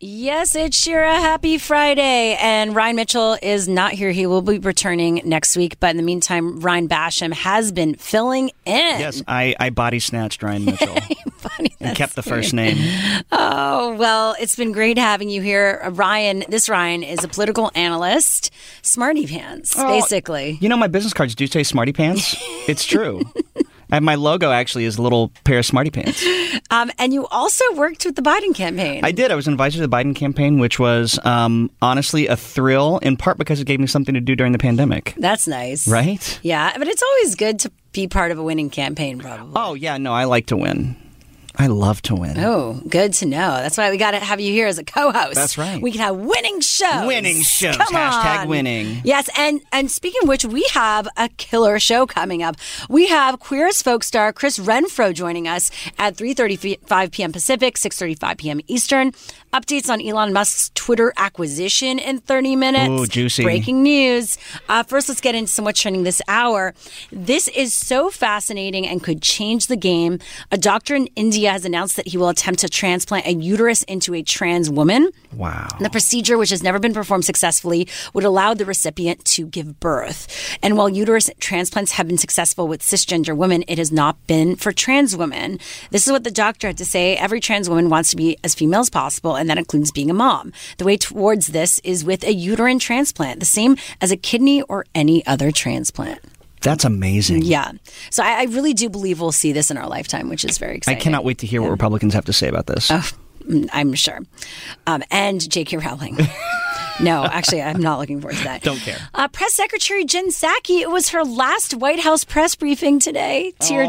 Yes, it's Shira. Happy Friday. And Ryan Mitchell is not here. He will be returning next week. But in the meantime, Ryan Basham has been filling in. Yes, I body snatched Ryan Mitchell and kept the first name. Oh, well, it's been great having you here. This Ryan is a political analyst. Smarty pants, basically. You know, my business cards do say Smarty Pants. It's true. And my logo actually is a little pair of Smarty Pants. And you also worked with the Biden campaign. I did. I was invited to the Biden campaign, which was honestly a thrill, in part because it gave me something to do during the pandemic. That's nice. Right? Yeah, but it's always good to be part of a winning campaign, probably. Oh, yeah. No, I like to win. I love to win. Oh, good to know. That's why we got to have you here as a co-host. That's right. We can have winning shows. Winning shows. Come Hashtag on. winning. Yes, and speaking of which, we have a killer show coming up. We have Queer as Folk star Chris Renfro joining us at 3:35 p.m. Pacific, 6:35 p.m. Eastern. Updates on Elon Musk's Twitter acquisition in 30 minutes. Ooh, juicy. Breaking news. First, let's get into what's trending this hour. This is so fascinating and could change the game. A doctor in India has announced that he will attempt to transplant a uterus into a trans woman. Wow. The procedure, which has never been performed successfully, would allow the recipient to give birth. And while uterus transplants have been successful with cisgender women, it has not been for trans women. This is what the doctor had to say. Every trans woman wants to be as female as possible, and that includes being a mom. The way towards this is with a uterine transplant, the same as a kidney or any other transplant. That's amazing. Yeah. So I really do believe we'll see this in our lifetime, which is very exciting. I cannot wait to hear what Republicans have to say about this. Oh, I'm sure. And J.K. Rowling. No, actually, I'm not looking forward to that. Don't care. Press Secretary Jen Psaki, it was her last White House press briefing today. Tear.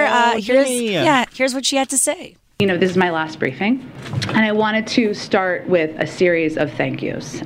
Here's what she had to say. You know, this is my last briefing, and I wanted to start with a series of thank yous.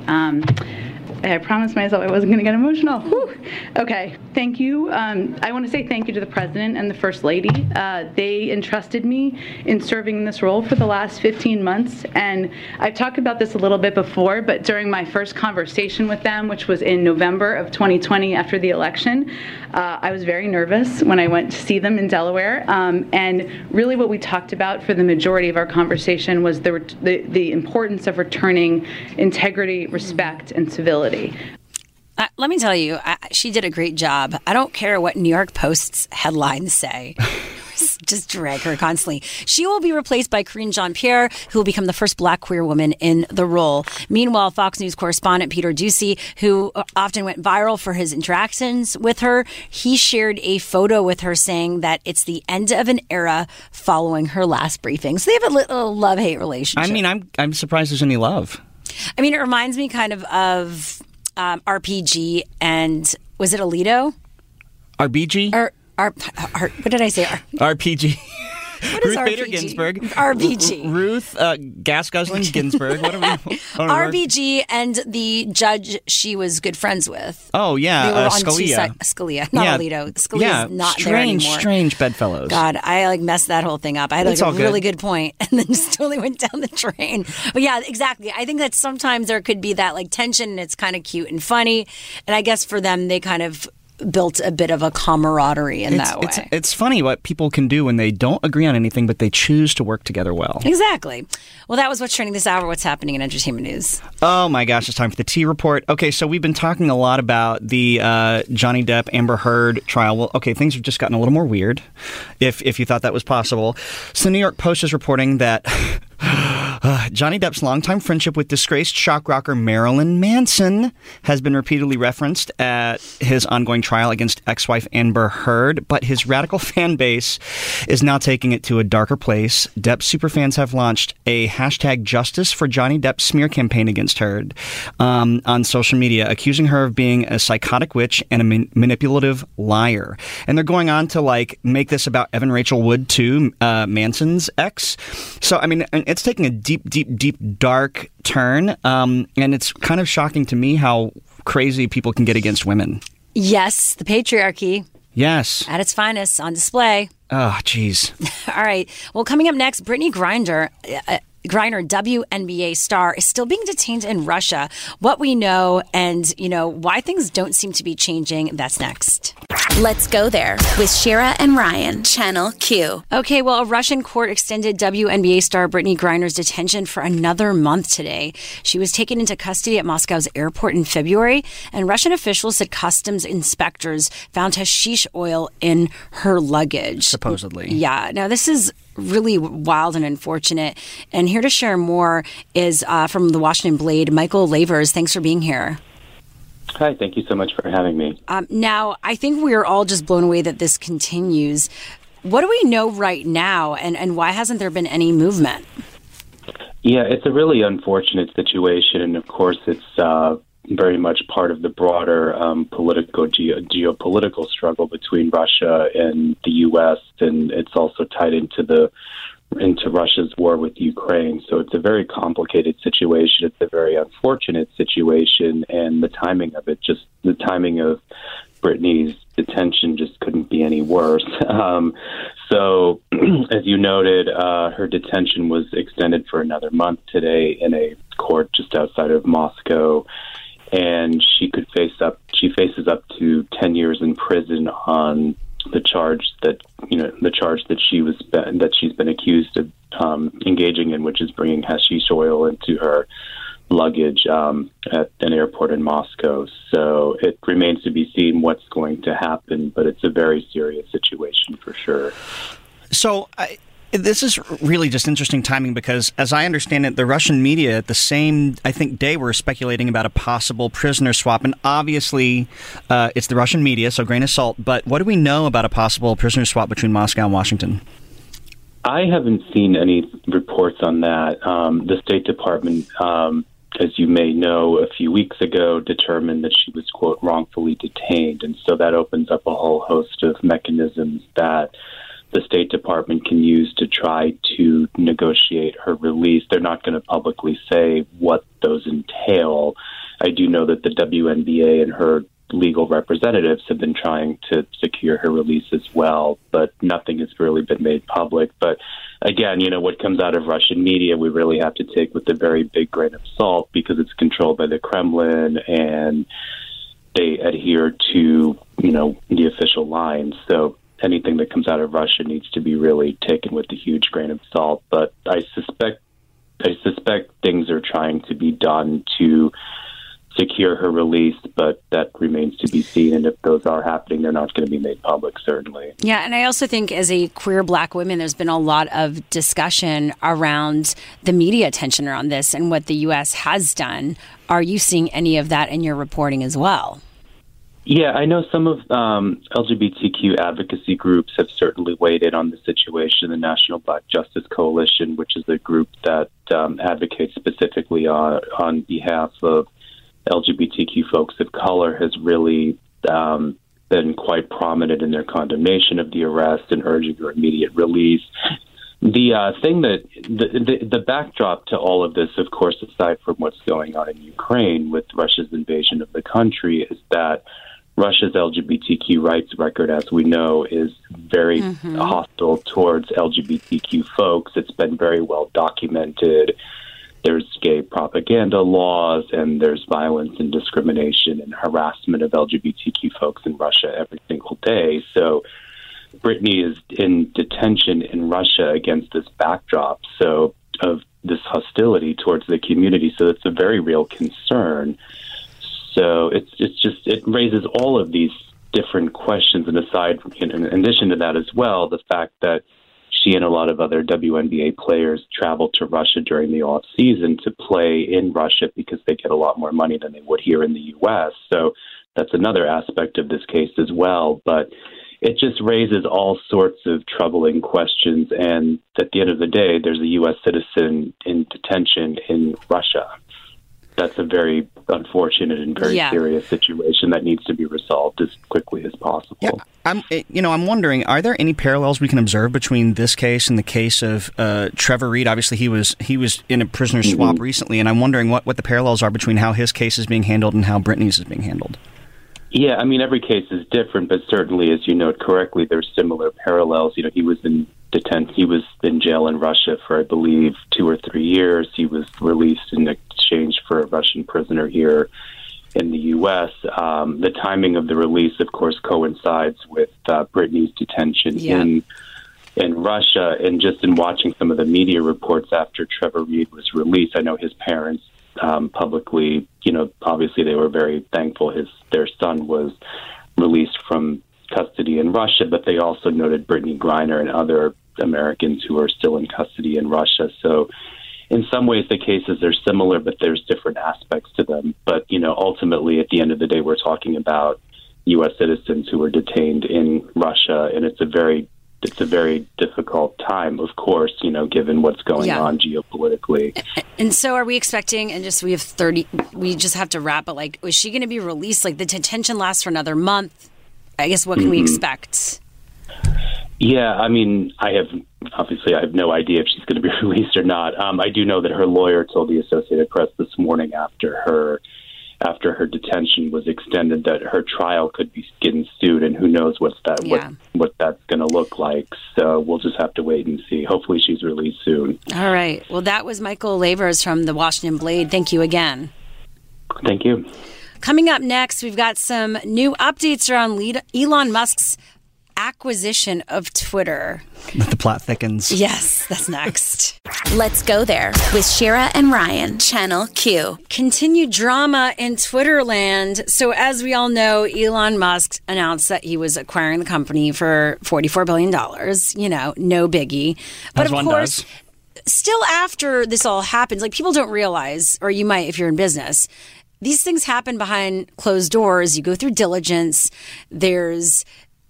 I promised myself I wasn't going to get emotional. Whew. Okay, thank you. I want to say thank you to the President and the First Lady. They entrusted me in serving in this role for the last 15 months, and I've talked about this a little bit before, but during my first conversation with them, which was in November of 2020 after the election, I was very nervous when I went to see them in Delaware, and really what we talked about for the majority of our conversation was the importance of returning integrity, respect, and civility. Let me tell you, she did a great job. I don't care what New York Post's headlines say. Just drag her constantly. She will be replaced by Karine Jean-Pierre, who will become the first Black queer woman in the role. Meanwhile, Fox News correspondent Peter Doocy, who often went viral for his interactions with her, he shared a photo with her saying that it's the end of an era following her last briefing. So they have a little love-hate relationship. I mean, I'm surprised there's any love. I mean, it reminds me kind of RPG and was it Alito? RBG? What did I say? RPG. What is Ruth RPG? Bader Ginsburg. RBG. Ruth gas guzzling Ginsburg. What are we? RBG and the judge she was good friends with. Oh yeah, they were on Scalia. Scalia, not Alito. Scalia's not there anymore. Strange bedfellows. God, I messed that whole thing up. I had a really good point, and then just totally went down the drain. But yeah, exactly. I think that sometimes there could be that tension, and it's kind of cute and funny. And I guess for them, they kind of built a bit of a camaraderie in that way. It's funny what people can do when they don't agree on anything, but they choose to work together well. Exactly. Well, that was what's trending this hour. What's happening in entertainment news? Oh my gosh, it's time for the T Report. Okay, so we've been talking a lot about the Johnny Depp Amber Heard trial. Well, okay, things have just gotten a little more weird, if you thought that was possible. So the New York Post is reporting that Johnny Depp's longtime friendship with disgraced shock rocker Marilyn Manson has been repeatedly referenced at his ongoing trial against ex-wife Amber Heard, but his radical fan base is now taking it to a darker place. Depp superfans have launched a hashtag Justice for Johnny Depp smear campaign against Heard on social media, accusing her of being a psychotic witch and a manipulative liar. And they're going on to make this about Evan Rachel Wood too, Manson's ex. So I mean, it's taking a deep, dark turn, and it's kind of shocking to me how crazy people can get against women. Yes, the patriarchy. Yes. At its finest, on display. Oh, jeez. All right. Well, coming up next, Brittany Griner, WNBA star, is still being detained in Russia. What we know and, why things don't seem to be changing, that's next. Let's go there with Shira and Ryan, Channel Q. Okay, well, a Russian court extended WNBA star Brittany Griner's detention for another month today. She was taken into custody at Moscow's airport in February, and Russian officials said customs inspectors found hashish oil in her luggage. Supposedly. Yeah. Now, this is really wild and unfortunate. And here to share more is from the Washington Blade, Michael Lavers. Thanks for being here. Hi, thank you so much for having me. Now, I think we are all just blown away that this continues. What do we know right now, and why hasn't there been any movement? Yeah, it's a really unfortunate situation, and of course it's very much part of the broader geopolitical struggle between Russia and the U.S., and it's also tied into Russia's war with Ukraine. So it's a very complicated situation. It's a very unfortunate situation, and the timing of Brittany's detention just couldn't be any worse. So, as you noted, her detention was extended for another month today in a court just outside of Moscow, and she faces up to 10 years in prison on the charge that she's been accused of engaging in, which is bringing hashish oil into her luggage at an airport in Moscow. So it remains to be seen what's going to happen, but it's a very serious situation for sure. So this is really just interesting timing because, as I understand it, the Russian media at the same, I think, day were speculating about a possible prisoner swap. And obviously, it's the Russian media, so grain of salt. But what do we know about a possible prisoner swap between Moscow and Washington? I haven't seen any reports on that. The State Department, as you may know, a few weeks ago determined that she was, quote, wrongfully detained. And so that opens up a whole host of mechanisms that the State Department can use to try to negotiate her release. They're not going to publicly say what those entail. I do know that the WNBA and her legal representatives have been trying to secure her release as well, but nothing has really been made public. But again, what comes out of Russian media, we really have to take with a very big grain of salt because it's controlled by the Kremlin and they adhere to, the official lines. So anything that comes out of Russia needs to be really taken with a huge grain of salt. But I suspect things are trying to be done to secure her release, but that remains to be seen. And if those are happening, they're not going to be made public, certainly. Yeah, and I also think as a queer Black woman, there's been a lot of discussion around the media attention around this and what the U.S. has done. Are you seeing any of that in your reporting as well? Yeah, I know some of LGBTQ advocacy groups have certainly weighed in on the situation. The National Black Justice Coalition, which is a group that advocates specifically on behalf of LGBTQ folks of color, has really been quite prominent in their condemnation of the arrest and urging her immediate release. The backdrop to all of this, of course, aside from what's going on in Ukraine with Russia's invasion of the country, is that Russia's LGBTQ rights record, as we know, is very hostile towards LGBTQ folks. It's been very well documented. There's gay propaganda laws, and there's violence and discrimination and harassment of LGBTQ folks in Russia every single day. So Brittany is in detention in Russia against this backdrop of this hostility towards the community. So it's a very real concern. So it raises all of these different questions, and in addition to that as well, the fact that she and a lot of other WNBA players traveled to Russia during the off season to play in Russia because they get a lot more money than they would here in the U.S. So that's another aspect of this case as well. But it just raises all sorts of troubling questions. And at the end of the day, there's a U.S. citizen in detention in Russia. That's a very unfortunate and very serious situation that needs to be resolved as quickly as possible. Yeah, I'm wondering, are there any parallels we can observe between this case and the case of Trevor Reed? Obviously, he was in a prisoner swap recently, and I'm wondering what the parallels are between how his case is being handled and how Brittany's is being handled. Yeah, I mean, every case is different, but certainly, as you note correctly, there's similar parallels. He was in jail in Russia for, I believe, 2 or 3 years. He was released in exchange for a Russian prisoner here in the U.S. The timing of the release, of course, coincides with Britney's detention in Russia. And just in watching some of the media reports after Trevor Reed was released, I know his parents publicly, obviously they were very thankful their son was released from custody in Russia, but they also noted Brittany Griner and other Americans who are still in custody in Russia. So in some ways the cases are similar, but there's different aspects to them. But, ultimately at the end of the day, we're talking about U.S. citizens who are detained in Russia, and it's a very difficult time, of course, given what's going on geopolitically. And so are we expecting, and we have 30, we just have to wrap it, like, is she going to be released? Like, the detention lasts for another month. I guess what can we expect? Yeah, I mean, I have no idea if she's going to be released or not. I do know that her lawyer told the Associated Press this morning after her detention was extended that her trial could be getting sued, and who knows what that's going to look like. So we'll just have to wait and see. Hopefully she's released soon. All right. Well, that was Michael Lavers from the Washington Blade. Thank you again. Thank you. Coming up next, we've got some new updates around Elon Musk's acquisition of Twitter. The plot thickens. Yes, that's next. Let's go there with Shira and Ryan, Channel Q. Continued drama in Twitter land. So as we all know, Elon Musk announced that he was acquiring the company for $44 billion. No biggie. But of course, still after this all happens, like, people don't realize, or you might if you're in business, these things happen behind closed doors. You go through diligence. There's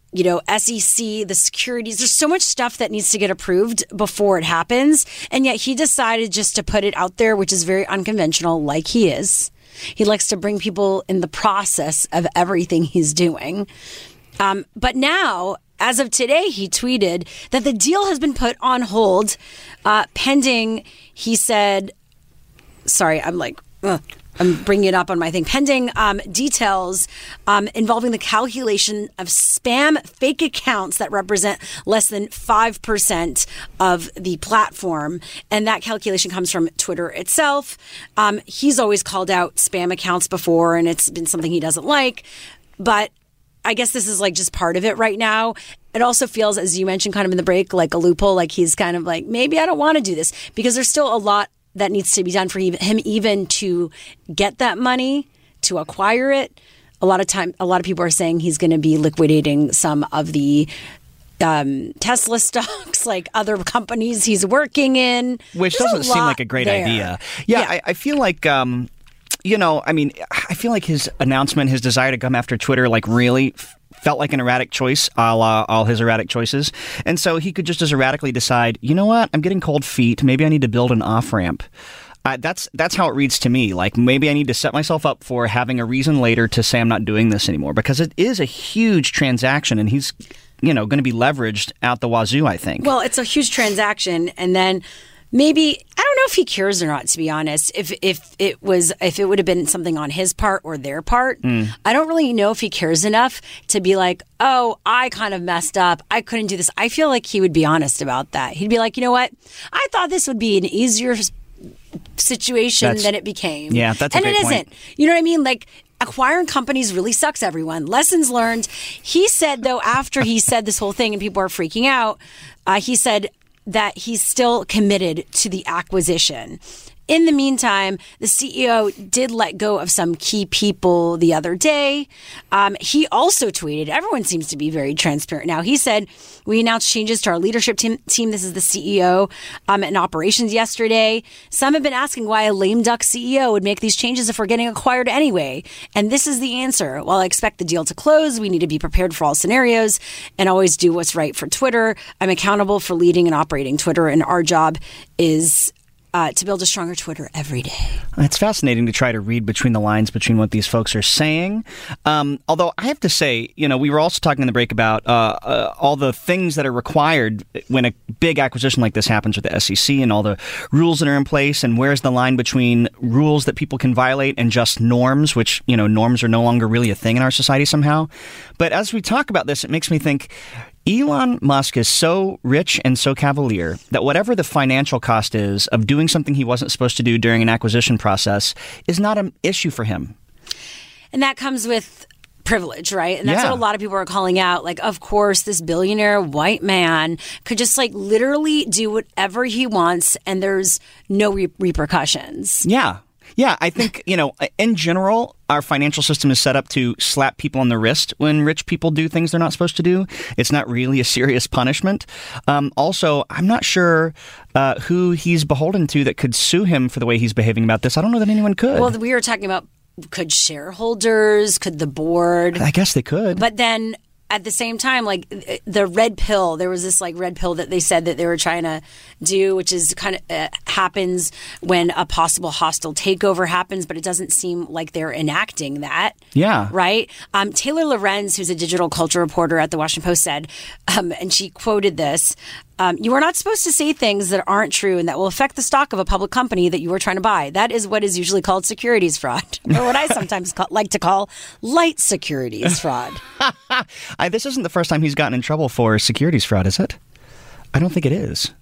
SEC, the securities. There's so much stuff that needs to get approved before it happens. And yet he decided just to put it out there, which is very unconventional, like he is. He likes to bring people in the process of everything he's doing. But now, as of today, he tweeted that the deal has been put on hold pending, he said, I'm bringing it up on my thing. Pending details involving the calculation of spam fake accounts that represent less than 5% of the platform. And that calculation comes from Twitter itself. He's always called out spam accounts before, and it's been something he doesn't like. But I guess this is like just part of it right now. It also feels, as you mentioned kind of in the break, like a loophole, like he's kind of like, maybe I don't want to do this, because there's still a lot that needs to be done for him even to get that money, to acquire it. A lot of people are saying he's going to be liquidating some of the Tesla stocks, like other companies he's working in. Which doesn't seem like a great idea. Yeah. I feel like, I feel like his announcement, his desire to come after Twitter, like really felt like an erratic choice, a la all his erratic choices. And so he could just as erratically decide, you know what, I'm getting cold feet. Maybe I need to build an off-ramp. That's how it reads to me. Like, maybe I need to set myself up for having a reason later to say I'm not doing this anymore, because it is a huge transaction, and he's, going to be leveraged out the wazoo, I think. Well, it's a huge transaction, and then maybe, I don't know if he cares or not, to be honest, if it would have been something on his part or their part. I don't really know if he cares enough to be like, oh, I kind of messed up. I couldn't do this. I feel like he would be honest about that. He'd be like, you know what? I thought this would be an easier situation than it became. Yeah, that's a great point. And it isn't. You know what I mean? Like, acquiring companies really sucks, everyone. Lessons learned. He said, though, after he said this whole thing and people are freaking out, he said that he's still committed to the acquisition. In the meantime, the CEO did let go of some key people the other day. He also tweeted, everyone seems to be very transparent now. He said, we announced changes to our leadership team. This is the CEO in operations yesterday. Some have been asking why a lame duck CEO would make these changes if we're getting acquired anyway. And this is the answer. While I expect the deal to close, we need to be prepared for all scenarios and always do what's right for Twitter. I'm accountable for leading and operating Twitter, and our job is to build a stronger Twitter every day. It's fascinating to try to read between the lines between what these folks are saying. Although I have to say, we were also talking in the break about all the things that are required when a big acquisition like this happens with the SEC, and all the rules that are in place, and where's the line between rules that people can violate and just norms, which, norms are no longer really a thing in our society somehow. But as we talk about this, it makes me think, Elon Musk is so rich and so cavalier that whatever the financial cost is of doing something he wasn't supposed to do during an acquisition process is not an issue for him. And that comes with privilege, right? And that's Yeah. what a lot of people are calling out. Like, of course, this billionaire white man could just like literally do whatever he wants and there's no repercussions. Yeah. Yeah, I think, in general, our financial system is set up to slap people on the wrist when rich people do things they're not supposed to do. It's not really a serious punishment. Also, I'm not sure who he's beholden to that could sue him for the way he's behaving about this. I don't know that anyone could. Well, we were talking about could shareholders, could the board? I guess they could. But then at the same time, like the red pill, there was this like red pill that they said that they were trying to do, which is kind of happens when a possible hostile takeover happens, but it doesn't seem like they're enacting that. Yeah. Right? Taylor Lorenz, who's a digital culture reporter at the Washington Post, said, and she quoted this, you are not supposed to say things that aren't true and that will affect the stock of a public company that you are trying to buy. That is what is usually called securities fraud, or what I sometimes like to call light securities fraud. This isn't the first time he's gotten in trouble for securities fraud, is it? I don't think it is.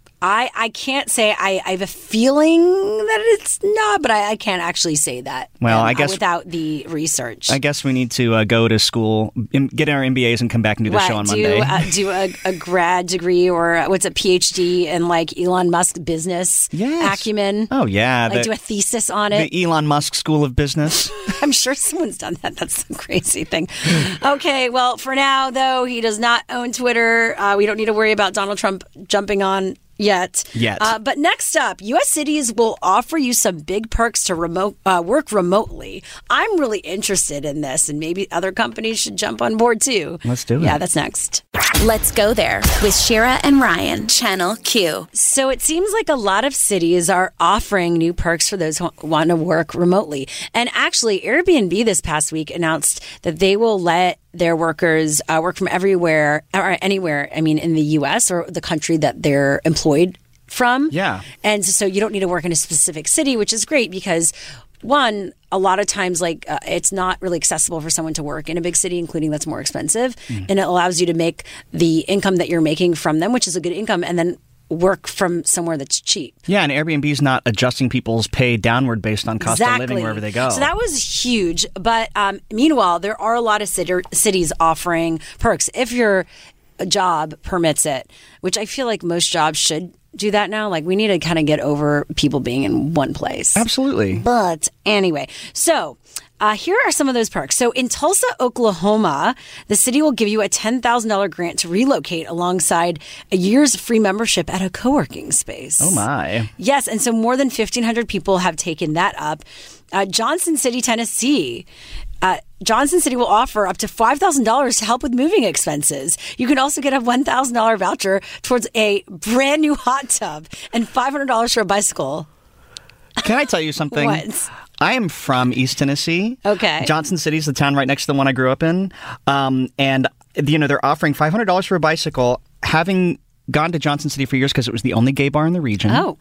I can't say I have a feeling that it's not, but I can't actually say that. Well, I guess without the research. I guess we need to go to school, get our MBAs, and come back and do the show on Monday. Do a grad degree or what's a PhD in like Elon Musk business acumen. Oh yeah, do a thesis on it. The Elon Musk School of Business. I'm sure someone's done that. That's the crazy thing. Okay, well, for now though, he does not own Twitter. We don't need to worry about Donald Trump jumping on. Yet. But next up, U.S. cities will offer you some big perks to work remotely. I'm really interested in this, and maybe other companies should jump on board too. Let's do it. Yeah, that's next. Let's go there with Shira and Ryan, Channel Q. So it seems like a lot of cities are offering new perks for those who want to work remotely. And actually, Airbnb this past week announced that they will let their workers work from everywhere or anywhere, in the U.S. or the country that they're employed from. Yeah. And so you don't need to work in a specific city, which is great because one, a lot of times, it's not really accessible for someone to work in a big city, including that's more expensive. And it allows you to make the income that you're making from them, which is a good income, and then work from somewhere that's cheap. Yeah, and Airbnb's not adjusting people's pay downward based on cost of living wherever they go. So that was huge. But meanwhile, there are a lot of cities offering perks if your job permits it, which I feel like most jobs should do that now. Like, we need to kind of get over people being in one place. Absolutely. But anyway, so here are some of those perks. So in Tulsa, Oklahoma, the city will give you a $10,000 grant to relocate alongside a year's free membership at a co-working space. Oh, my. Yes, and so more than 1,500 people have taken that up. Johnson City, Tennessee. Johnson City will offer up to $5,000 to help with moving expenses. You can also get a $1,000 voucher towards a brand new hot tub and $500 for a bicycle. Can I tell you something? What? I am from East Tennessee. Okay. Johnson City is the town right next to the one I grew up in. And, they're offering $500 for a bicycle. Having gone to Johnson City for years because it was the only gay bar in the region. Oh.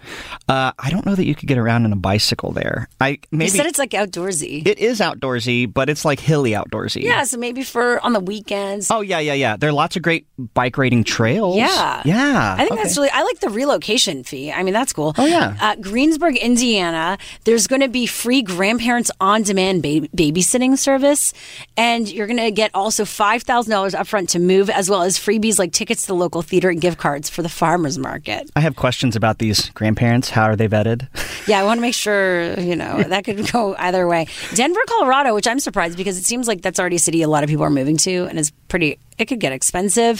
I don't know that you could get around on a bicycle there. You said it's like outdoorsy. It is outdoorsy, but it's like hilly outdoorsy. Yeah, so maybe for on the weekends. Oh, yeah. There are lots of great bike riding trails. Yeah. Yeah. I think that's really, I like the relocation fee. That's cool. Oh, yeah. Greensburg, Indiana, there's going to be free grandparents on-demand babysitting service. And you're going to get also $5,000 upfront to move, as well as freebies like tickets to the local theater and gift cards for the farmers market. I have questions about these grandparents. How are they vetted? Yeah, I want to make sure, that could go either way. Denver, Colorado, which I'm surprised because it seems like that's already a city a lot of people are moving to and it could get expensive.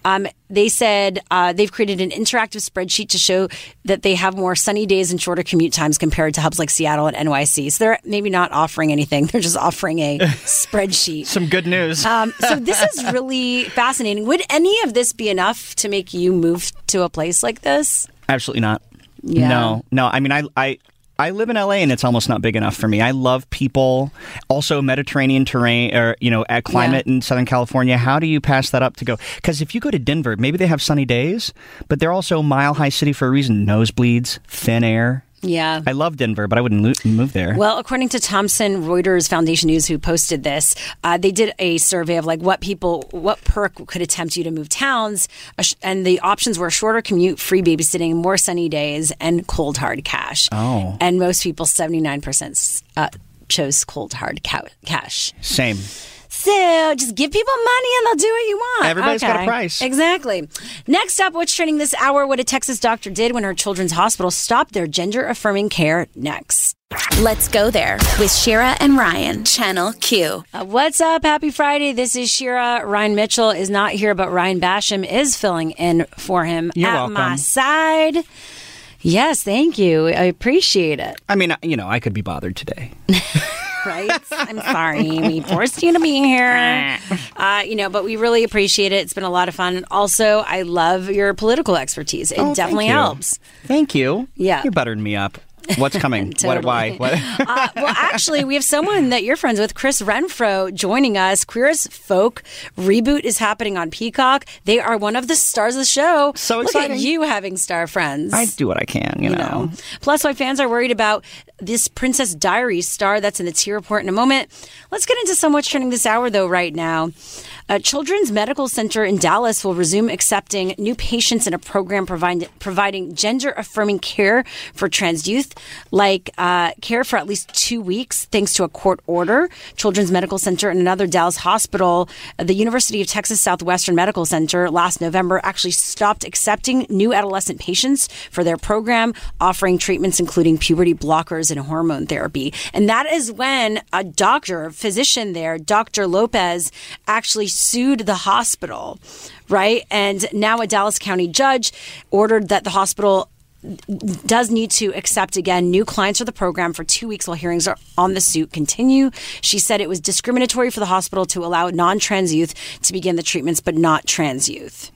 They said they've created an interactive spreadsheet to show that they have more sunny days and shorter commute times compared to hubs like Seattle and NYC. So they're maybe not offering anything. They're just offering a spreadsheet. Some good news. So this is really fascinating. Would any of this be enough to make you move to a place like this? Absolutely not. Yeah. No. I live in LA and it's almost not big enough for me. I love people. Also, Mediterranean terrain or, climate in Southern California. How do you pass that up to go? Because if you go to Denver, maybe they have sunny days, but they're also a mile-high city for a reason. Nosebleeds, thin air. Yeah. I love Denver, but I wouldn't move there. Well, according to Thomson Reuters Foundation News, who posted this, they did a survey of what perk could tempt you to move towns. And the options were shorter commute, free babysitting, more sunny days, and cold hard cash. Oh. And most people, 79%, chose cold hard cash. Same. So just give people money and they'll do what you want. Everybody's got a price. Exactly. Next up, what's trending this hour? What a Texas doctor did when her children's hospital stopped their gender-affirming care. Next. Let's go there with Shira and Ryan, Channel Q. What's up? Happy Friday. This is Shira. Ryan Mitchell is not here, but Ryan Basham is filling in for him. You're at welcome. my side. Yes, thank you. I appreciate it. I mean, I could be bothered today. Right? I'm sorry. We forced you to be here. But we really appreciate it. It's been a lot of fun. Also, I love your political expertise. It definitely helps. Thank you. Yeah. You're buttering me up. What's coming? Totally. Why? Well, actually, we have someone that you're friends with, Chris Renfro, joining us. Queer as Folk reboot is happening on Peacock. They are one of the stars of the show. So exciting. Look at you having star friends. I do what I can, you know. Plus, why fans are worried about this Princess Diaries star that's in the T Report in a moment. Let's get into some what's trending this hour, though, right now. Children's Medical Center in Dallas will resume accepting new patients in a program providing gender-affirming care for trans youth, like care for at least 2 weeks, thanks to a court order. Children's Medical Center and another Dallas hospital, the University of Texas Southwestern Medical Center, last November actually stopped accepting new adolescent patients for their program, offering treatments including puberty blockers and hormone therapy. And that is when a physician there, Dr. Lopez, actually sued the hospital, right? And now a Dallas County judge ordered that the hospital does need to accept, again, new clients for the program for 2 weeks while hearings on the suit continue. She said it was discriminatory for the hospital to allow non-trans youth to begin the treatments, but not trans youth.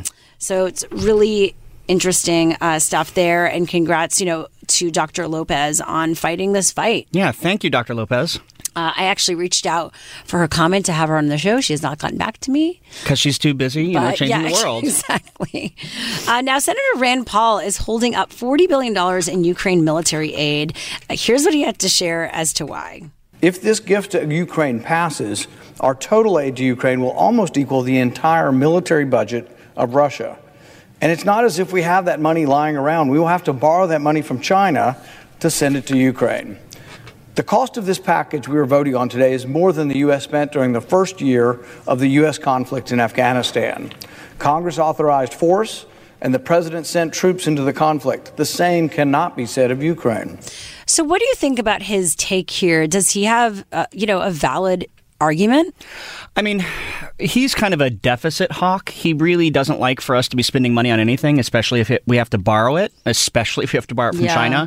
So it's really interesting stuff there. And congrats, to Dr. Lopez on fighting this fight. Yeah, thank you, Dr. Lopez. I actually reached out for her comment to have her on the show. She has not gotten back to me. Because she's too busy, changing the world. Exactly. Now, Senator Rand Paul is holding up $40 billion in Ukraine military aid. Here's what he had to share as to why. If this gift to Ukraine passes, our total aid to Ukraine will almost equal the entire military budget of Russia. And it's not as if we have that money lying around. We will have to borrow that money from China to send it to Ukraine. The cost of this package we are voting on today is more than the U.S. spent during the first year of the U.S. conflict in Afghanistan. Congress authorized force, and the president sent troops into the conflict. The same cannot be said of Ukraine. So what do you think about his take here? Does he have, a valid argument? I mean, he's kind of a deficit hawk. He really doesn't like for us to be spending money on anything, especially if we have to borrow it, especially if we have to borrow it from China.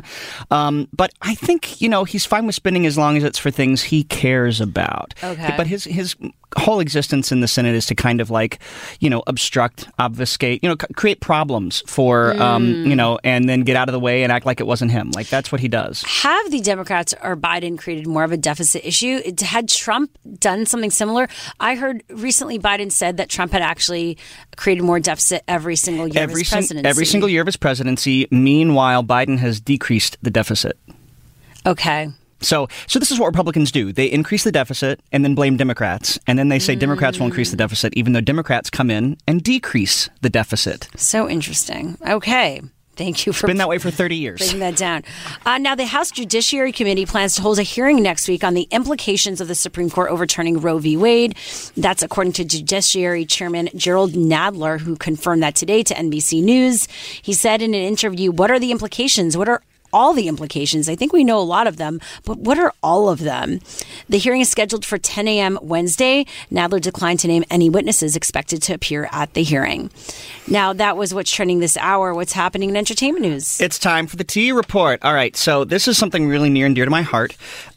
But I think, he's fine with spending as long as it's for things he cares about. Okay. But his whole existence in the Senate is to kind of obstruct, obfuscate, create problems for, and then get out of the way and act like it wasn't him. Like, that's what he does. Have the Democrats or Biden created more of a deficit issue? Had Trump done something similar? I heard recently Biden said that Trump had actually created more deficit every single year of his presidency. Every single year of his presidency. Meanwhile, Biden has decreased the deficit. Okay. So this is what Republicans do. They increase the deficit and then blame Democrats. And then they say Democrats will increase the deficit, even though Democrats come in and decrease the deficit. So interesting. Okay. Thank you for been that way for 30 years. Breaking that down. Now, the House Judiciary Committee plans to hold a hearing next week on the implications of the Supreme Court overturning Roe v. Wade. That's according to Judiciary Chairman Gerald Nadler, who confirmed that today to NBC News. He said in an interview, what are the implications? What are all the implications? I think we know a lot of them, but what are all of them? The hearing is scheduled for 10 a.m. Wednesday. Nadler declined to name any witnesses expected to appear at the hearing. Now, that was what's trending this hour. What's happening in entertainment news? It's time for the T Report. All right, so this is something really near and dear to my heart.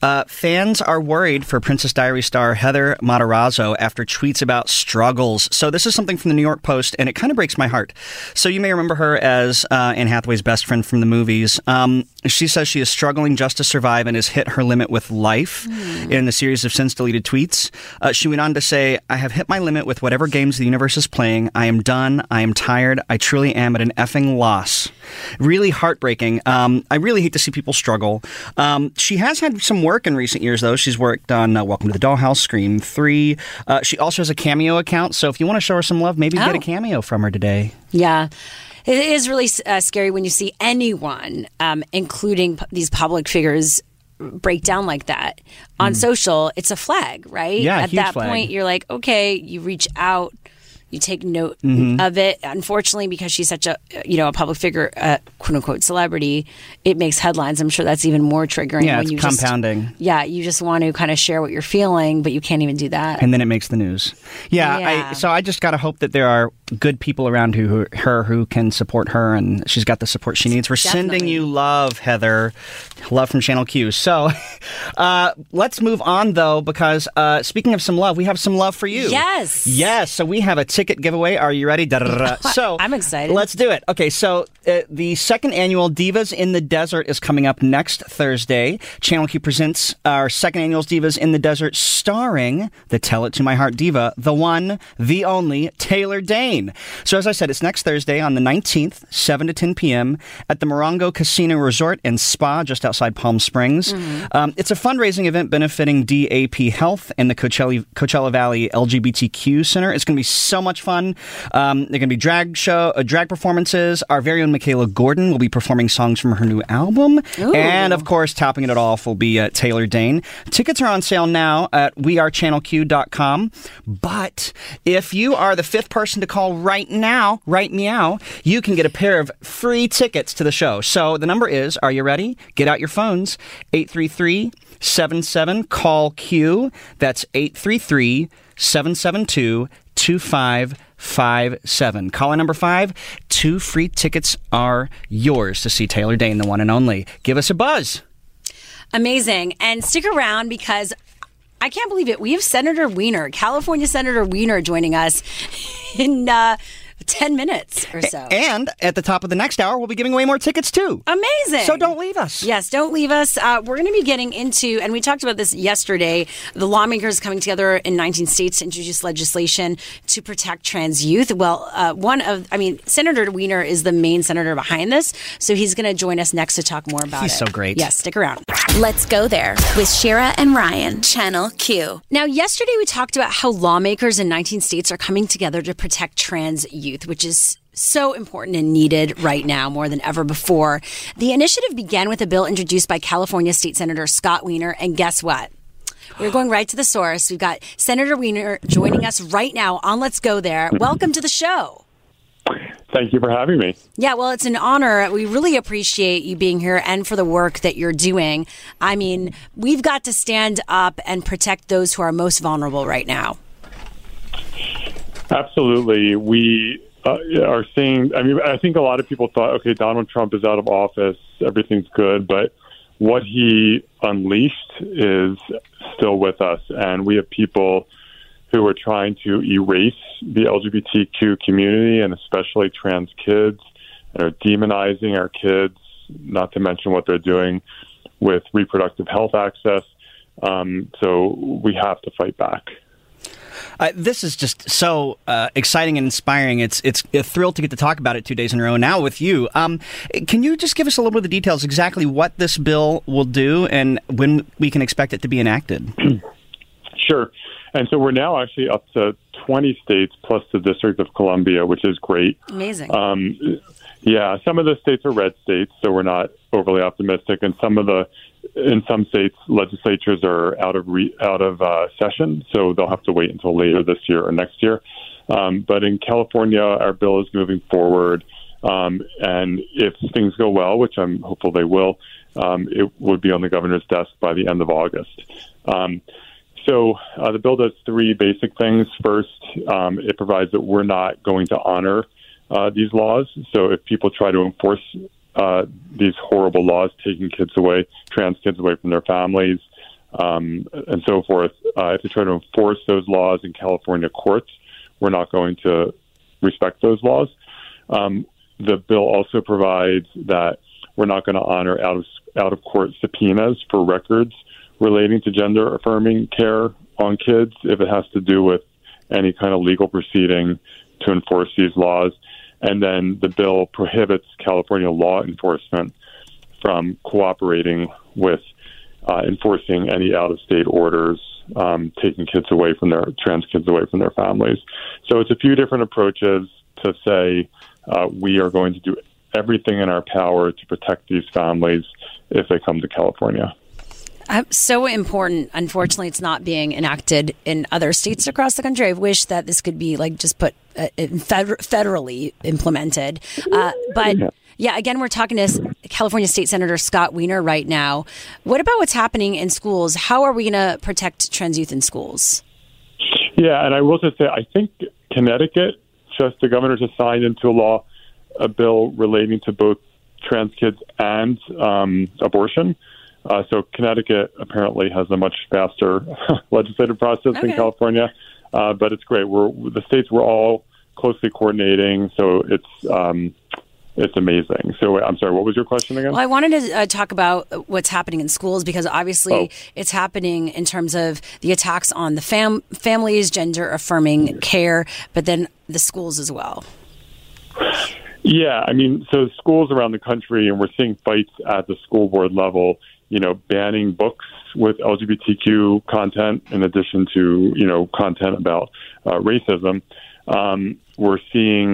Fans are worried for Princess Diaries star Heather Matarazzo after tweets about struggles. So this is something from the New York Post, and it kind of breaks my heart. So you may remember her as Anne Hathaway's best friend from the movies. She says she is struggling just to survive and has hit her limit with life in a series of since-deleted tweets. She went on to say, I have hit my limit with whatever games the universe is playing. I am done. I am tired. I truly am at an effing loss. Really heartbreaking. I really hate to see people struggle. She has had some work in recent years, though. She's worked on Welcome to the Dollhouse, Scream 3. She also has a Cameo account, so if you want to show her some love, maybe get a cameo from her today. Yeah. It is really scary when you see anyone, including these public figures, break down like that on social, it's a flag, right? Yeah, at huge that flag. point, you're like, okay, you reach out. You take note of it. Unfortunately, because she's such a public figure, quote unquote celebrity, it makes headlines. I'm sure that's even more triggering. Yeah, when it's you compounding. you just want to kind of share what you're feeling, but you can't even do that. And then it makes the news. Yeah. So I just got to hope that there are good people around her who can support her, and she's got the support she needs. We're sending Definitely. you love, Heather. Love from Channel Q. So let's move on, though, because speaking of some love, we have some love for you. Yes. Yes. So we have a ticket giveaway. Are you ready? Da-da-da-da. So I'm excited. Let's do it. Okay, so the second annual Divas in the Desert is coming up next Thursday. Channel Q presents our second annual Divas in the Desert, starring the Tell It to My Heart diva, the one, the only, Taylor Dayne. So as I said, it's next Thursday on the 19th, 7 to 10 p.m. at the Morongo Casino Resort and Spa just outside Palm Springs. It's a fundraising event benefiting DAP Health and the Coachella Valley LGBTQ Center. It's going to be so much fun. There are going to be drag performances. Our very own Michaela Gordon will be performing songs from her new album. Ooh. And, of course, topping it off will be Taylor Dayne. Tickets are on sale now at wearechannelq.com. But if you are the fifth person to call right now, right meow, you can get a pair of free tickets to the show. So the number is, are you ready? Get out your phones, 833-77-CALL-Q. That's 833-772-2557. Caller number 5, 2 free tickets are yours to see Taylor Dayne, the one and only. Give us a buzz. Amazing. And stick around because I can't believe it. We have Senator Wiener, California Senator Wiener, joining us in 10 minutes or so. And at the top of the next hour, we'll be giving away more tickets, too. Amazing. So don't leave us. Yes, don't leave us. We're going to be getting into, and we talked about this yesterday, the lawmakers coming together in 19 states to introduce legislation to protect trans youth. Well, Senator Wiener is the main senator behind this, so he's going to join us next to talk more about it. He's so great. Yes, stick around. Let's go there with Shira and Ryan, Channel Q. Now, yesterday we talked about how lawmakers in 19 states are coming together to protect trans youth, which is so important and needed right now more than ever before. The initiative began with a bill introduced by California State Senator Scott Wiener, and guess what? We're going right to the source. We've got Senator Wiener joining us right now on Let's Go There. Welcome to the show. Thank you for having me. Yeah, well, it's an honor. We really appreciate you being here and for the work that you're doing. I mean, we've got to stand up and protect those who are most vulnerable right now. Absolutely. We are seeing, I think a lot of people thought, okay, Donald Trump is out of office, everything's good, but what he unleashed is still with us. And we have people who are trying to erase the LGBTQ community and especially trans kids, and are demonizing our kids, not to mention what they're doing with reproductive health access. So we have to fight back. This is just so exciting and inspiring. It's a thrill to get to talk about it 2 days in a row now with you. Can you just give us a little bit of the details, exactly what this bill will do and when we can expect it to be enacted? Sure. And so we're now actually up to 20 states plus the District of Columbia, which is great. Amazing. Yeah, some of the states are red states, so we're not overly optimistic. And in some states, legislatures are out of session, so they'll have to wait until later this year or next year. But in California, our bill is moving forward, and if things go well, which I'm hopeful they will, it would be on the governor's desk by the end of August. So the bill does 3 basic things. First, it provides that we're not going to honor these laws. So if people try to enforce these horrible laws, taking trans kids away from their families, and so forth, if they try to enforce those laws in California courts, we're not going to respect those laws. The bill also provides that we're not going to honor out-of-court subpoenas for records relating to gender-affirming care on kids if it has to do with any kind of legal proceeding to enforce these laws. And then the bill prohibits California law enforcement from cooperating with enforcing any out-of-state orders, taking trans kids away from their families. So it's a few different approaches to say we are going to do everything in our power to protect these families if they come to California. So important. Unfortunately, it's not being enacted in other states across the country. I wish that this could be just put federally implemented. But yeah, again, we're talking to California State Senator Scott Wiener right now. What about what's happening in schools? How are we going to protect trans youth in schools? Yeah, and I will just say, I think Connecticut, the governor just signed into law a bill relating to both trans kids and abortion. So Connecticut apparently has a much faster legislative process than California, but it's great. The states were all closely coordinating, so it's amazing. So I'm sorry, what was your question again? Well, I wanted to talk about what's happening in schools because obviously it's happening in terms of the attacks on the families, gender affirming care, but then the schools as well. Yeah, I mean, so schools around the country, and we're seeing fights at the school board level, banning books with LGBTQ content in addition to, content about racism. We're seeing,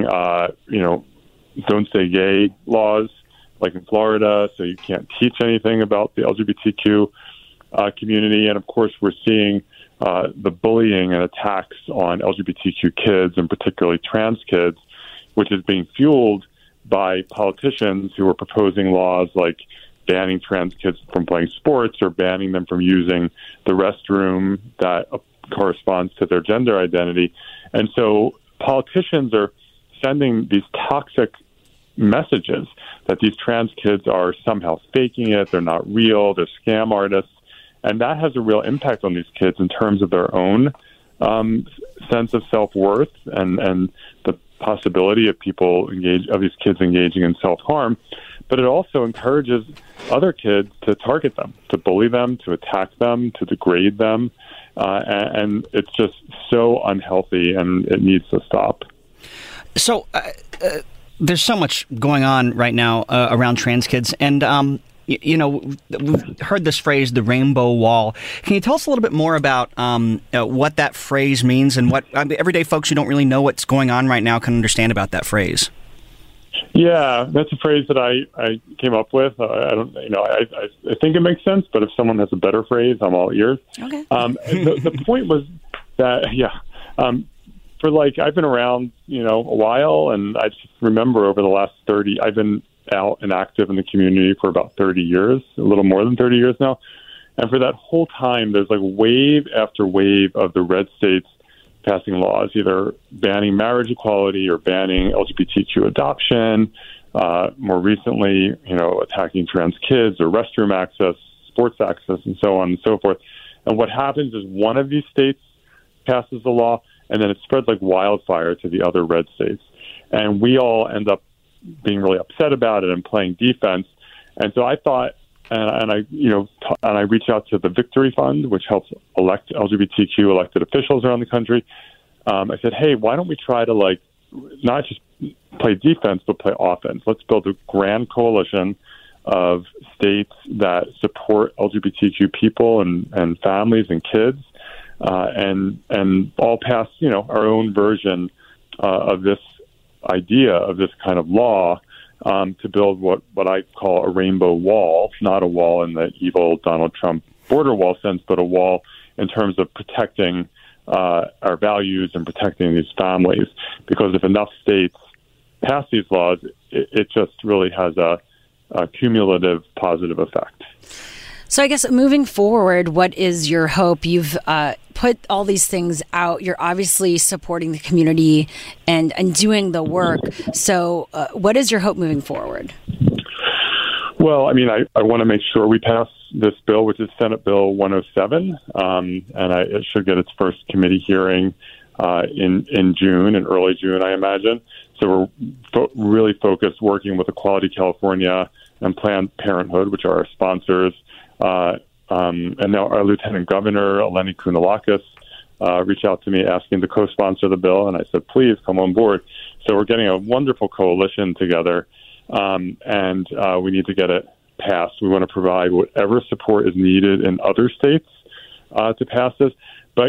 don't say gay laws like in Florida, so you can't teach anything about the LGBTQ community. And of course, we're seeing the bullying and attacks on LGBTQ kids, and particularly trans kids, which is being fueled by politicians who are proposing laws like banning trans kids from playing sports or banning them from using the restroom that corresponds to their gender identity. And so politicians are sending these toxic messages that these trans kids are somehow faking it, they're not real, they're scam artists. And that has a real impact on these kids in terms of their own sense of self-worth and the possibility of these kids engaging in self-harm. But it also encourages other kids to target them, to bully them, to attack them, to degrade them. And it's just so unhealthy, and it needs to stop. So there's so much going on right now around trans kids. And, we've heard this phrase, the rainbow wall. Can you tell us a little bit more about what that phrase means and what everyday folks who don't really know what's going on right now can understand about that phrase? Yeah, that's a phrase that I came up with. I think it makes sense, but if someone has a better phrase, I'm all ears. Okay. The point was that, I've been around, a while, and I just remember over the last 30, I've been out and active in the community for about 30 years, a little more than 30 years now. And for that whole time, there's wave after wave of the red states passing laws, either banning marriage equality or banning LGBTQ adoption. More recently, attacking trans kids or restroom access, sports access, and so on and so forth. And what happens is one of these states passes the law, and then it spreads like wildfire to the other red states. And we all end up being really upset about it and playing defense. And so I thought, and I reached out to the Victory Fund, which helps elect LGBTQ elected officials around the country. I said, hey, why don't we try to not just play defense, but play offense? Let's build a grand coalition of states that support LGBTQ people and families and kids, and all pass, our own version of this idea of this kind of law, to build what I call a rainbow wall, not a wall in the evil Donald Trump border wall sense, but a wall in terms of protecting our values and protecting these families. Because if enough states pass these laws, it just really has a cumulative positive effect. So I guess moving forward, what is your hope? You've put all these things out. You're obviously supporting the community and doing the work. So what is your hope moving forward? Well, I want to make sure we pass this bill, which is Senate Bill 107, and it should get its first committee hearing in June, in early June, I imagine. So we're really focused working with Equality California and Planned Parenthood, which are our sponsors. And now our Lieutenant Governor, Eleni Kounalakis, reached out to me asking to co-sponsor the bill, and I said, please come on board. So we're getting a wonderful coalition together, and we need to get it passed. We want to provide whatever support is needed in other states to pass this. But,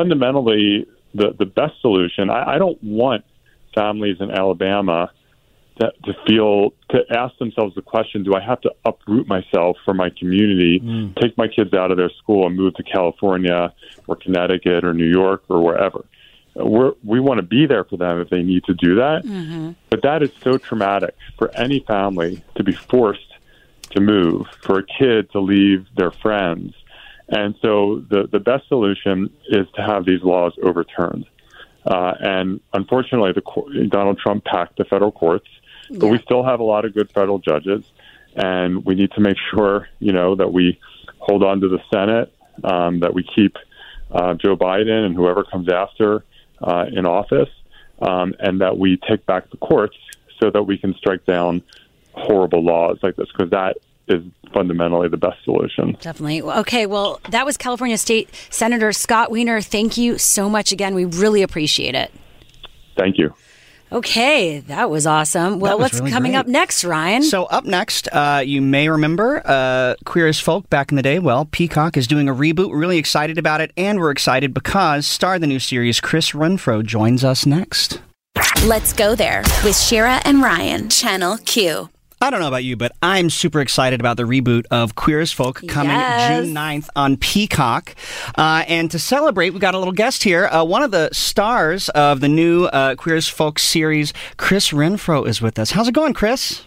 fundamentally, the best solution, I don't want families in Alabama to ask themselves the question, do I have to uproot myself from my community, take my kids out of their school and move to California or Connecticut or New York or wherever? We want to be there for them if they need to do that. Mm-hmm. But that is so traumatic for any family to be forced to move, for a kid to leave their friends. And so the best solution is to have these laws overturned. And unfortunately, Donald Trump packed the federal courts, but we still have a lot of good federal judges, and we need to make sure, that we hold on to the Senate, that we keep Joe Biden and whoever comes after in office, and that we take back the courts so that we can strike down horrible laws like this, because that is fundamentally the best solution. Definitely. Okay, well, that was California State Senator Scott Wiener. Thank you so much again. We really appreciate it. Thank you. Okay, that was awesome. Well, what's really coming up next, Ryan? So up next, you may remember Queer as Folk back in the day. Well, Peacock is doing a reboot. We're really excited about it, and we're excited because star of the new series, Chris Renfro, joins us next. Let's go there with Shira and Ryan, Channel Q. I don't know about you, but I'm super excited about the reboot of Queer as Folk coming June 9th on Peacock. And to celebrate, we got a little guest here. One of the stars of the new Queer as Folk series, Chris Renfro, is with us. How's it going, Chris?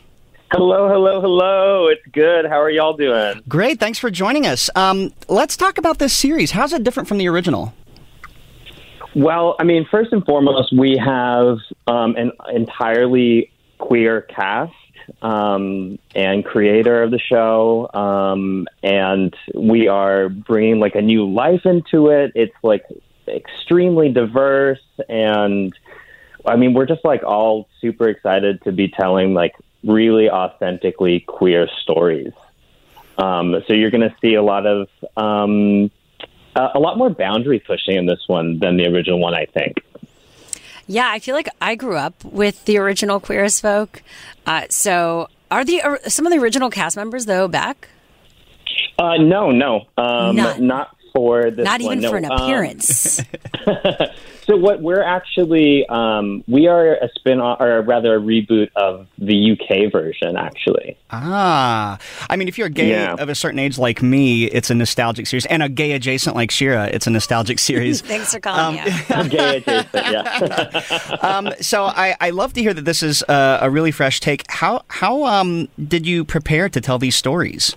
Hello. It's good. How are y'all doing? Great. Thanks for joining us. Let's talk about this series. How's it different from the original? Well, I mean, first and foremost, we have an entirely queer cast. And creator of the show, and we are bringing like a new life into it. It's like extremely diverse, and I mean, we're just like all super excited to be telling like really authentically queer stories. So you're going to see a lot more boundary pushing in this one than the original one, I think. Yeah, I feel like I grew up with the original Queer as Folk. So are some of the original cast members, though, back? No. Not for this Not one. even for an appearance. So what we're actually, we are a spin-off, or rather a reboot of the UK version, actually. I mean, if you're a gay of a certain age like me, it's a nostalgic series. And a gay adjacent like Shira, it's a nostalgic series. Thanks for calling me out. Gay adjacent, yeah. So I love to hear that this is a really fresh take. How did you prepare to tell these stories?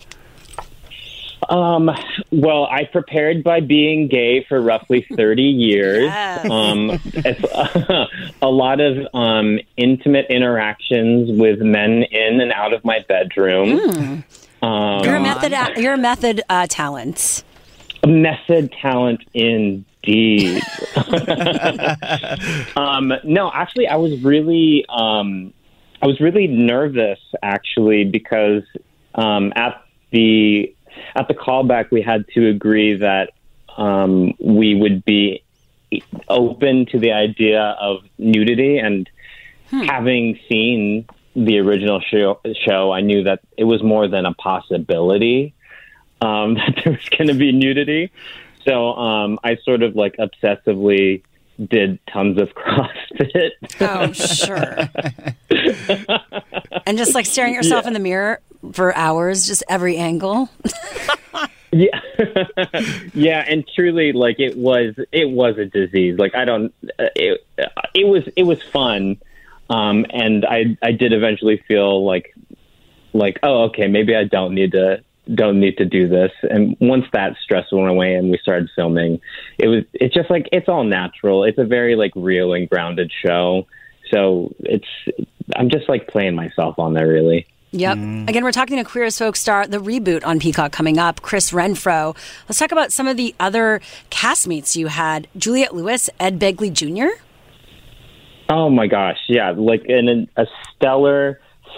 Well, I prepared by being gay for roughly 30 years. Yes. It's a lot of intimate interactions with men in and out of my bedroom. You're a method talent. A method talent indeed. No, actually, I was really nervous, actually, because at the callback, we had to agree that we would be open to the idea of nudity. And having seen the original show, I knew that it was more than a possibility that there was going to be nudity. So I sort of like obsessively did tons of CrossFit. Oh, sure. And just like staring at yourself in the mirror for hours, just every angle. Yeah. Yeah. And truly, like it was a disease. Like it was fun. And I did eventually feel like, oh, okay, maybe I don't need to do this. And once that stress went away and we started filming, it's just like, it's all natural. It's a very like real and grounded show. So I'm just like playing myself on there, really. Yep. Again, we're talking to Queer as Folk star, the reboot on Peacock coming up, Chris Renfro. Let's talk about some of the other castmates you had. Juliette Lewis, Ed Begley Jr. Oh my gosh. Yeah. Like a stellar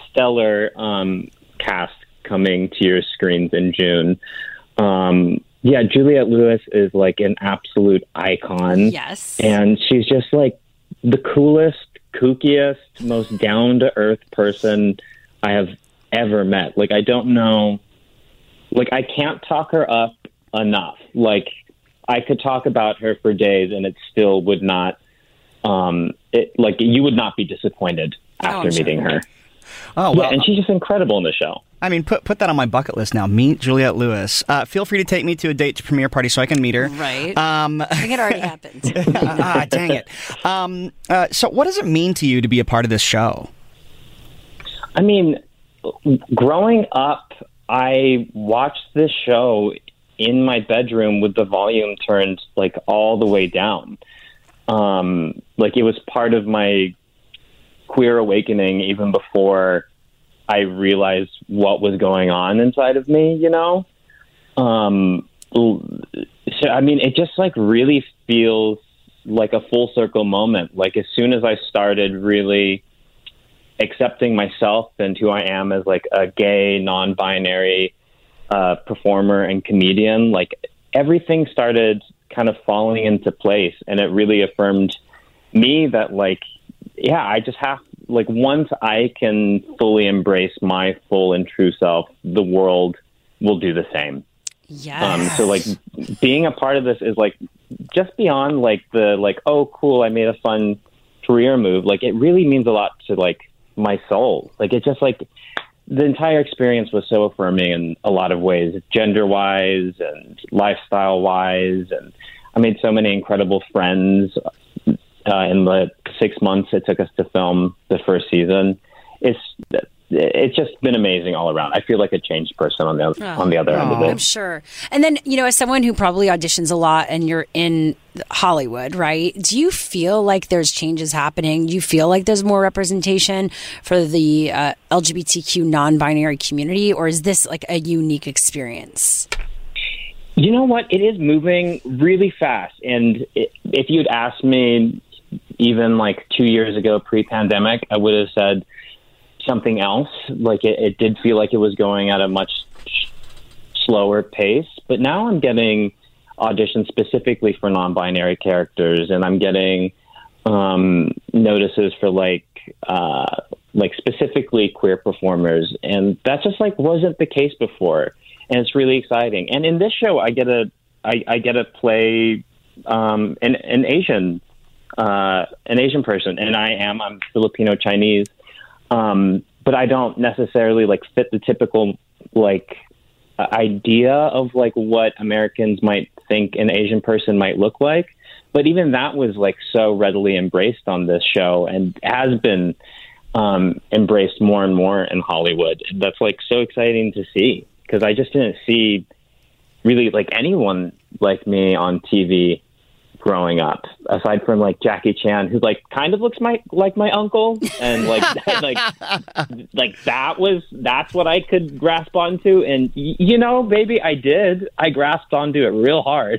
cast coming to your screens in June. Yeah, Juliette Lewis is like an absolute icon. Yes. And she's just like the coolest, kookiest, most down-to-earth person I have ever met. Like, I don't know. Like, I can't talk her up enough. Like, I could talk about her for days and it still would not, you would not be disappointed after meeting her. Oh, well. Yeah, and she's just incredible in the show. I mean, put that on my bucket list now. Meet Juliette Lewis. Feel free to take me to a date to premiere party so I can meet her. Right. I think it already happened. Dang it. So what does it mean to you to be a part of this show? I mean, growing up, I watched this show in my bedroom with the volume turned like all the way down. Like it was part of my queer awakening even before I realized what was going on inside of me, you know? So, I mean, it just like really feels like a full circle moment. Like as soon as I started really accepting myself and who I am as like a gay, non-binary performer and comedian, like everything started kind of falling into place. And it really affirmed me that like, yeah, I just have, like, once I can fully embrace my full and true self, the world will do the same. Yes. So, like, being a part of this is, like, just beyond, like, the, like, oh, cool, I made a fun career move. Like, it really means a lot to, like, my soul. Like, it just, like, the entire experience was so affirming in a lot of ways, gender-wise and lifestyle-wise. And I made so many incredible friends in the 6 months it took us to film the first season. It's just been amazing all around. I feel like a changed person on the other end of it. I'm sure. And then, you know, as someone who probably auditions a lot and you're in Hollywood, right? Do you feel like there's changes happening? Do you feel like there's more representation for the LGBTQ non-binary community? Or is this like a unique experience? You know what? It is moving really fast. And if you'd asked me even like 2 years ago, pre-pandemic, I would have said something else. Like it did feel like it was going at a much slower pace. But now I'm getting auditions specifically for non-binary characters, and I'm getting notices for like specifically queer performers. And that just like wasn't the case before. And it's really exciting. And in this show, I get to play an Asian person, and I'm Filipino Chinese, but I don't necessarily like fit the typical like idea of like what Americans might think an Asian person might look like. But even that was like so readily embraced on this show, and has been embraced more and more in Hollywood. That's like so exciting to see, because I just didn't see really like anyone like me on TV growing up, aside from like Jackie Chan, who like kind of looks like my uncle, and like that's what I could grasp onto. And you know, baby, I grasped onto it real hard.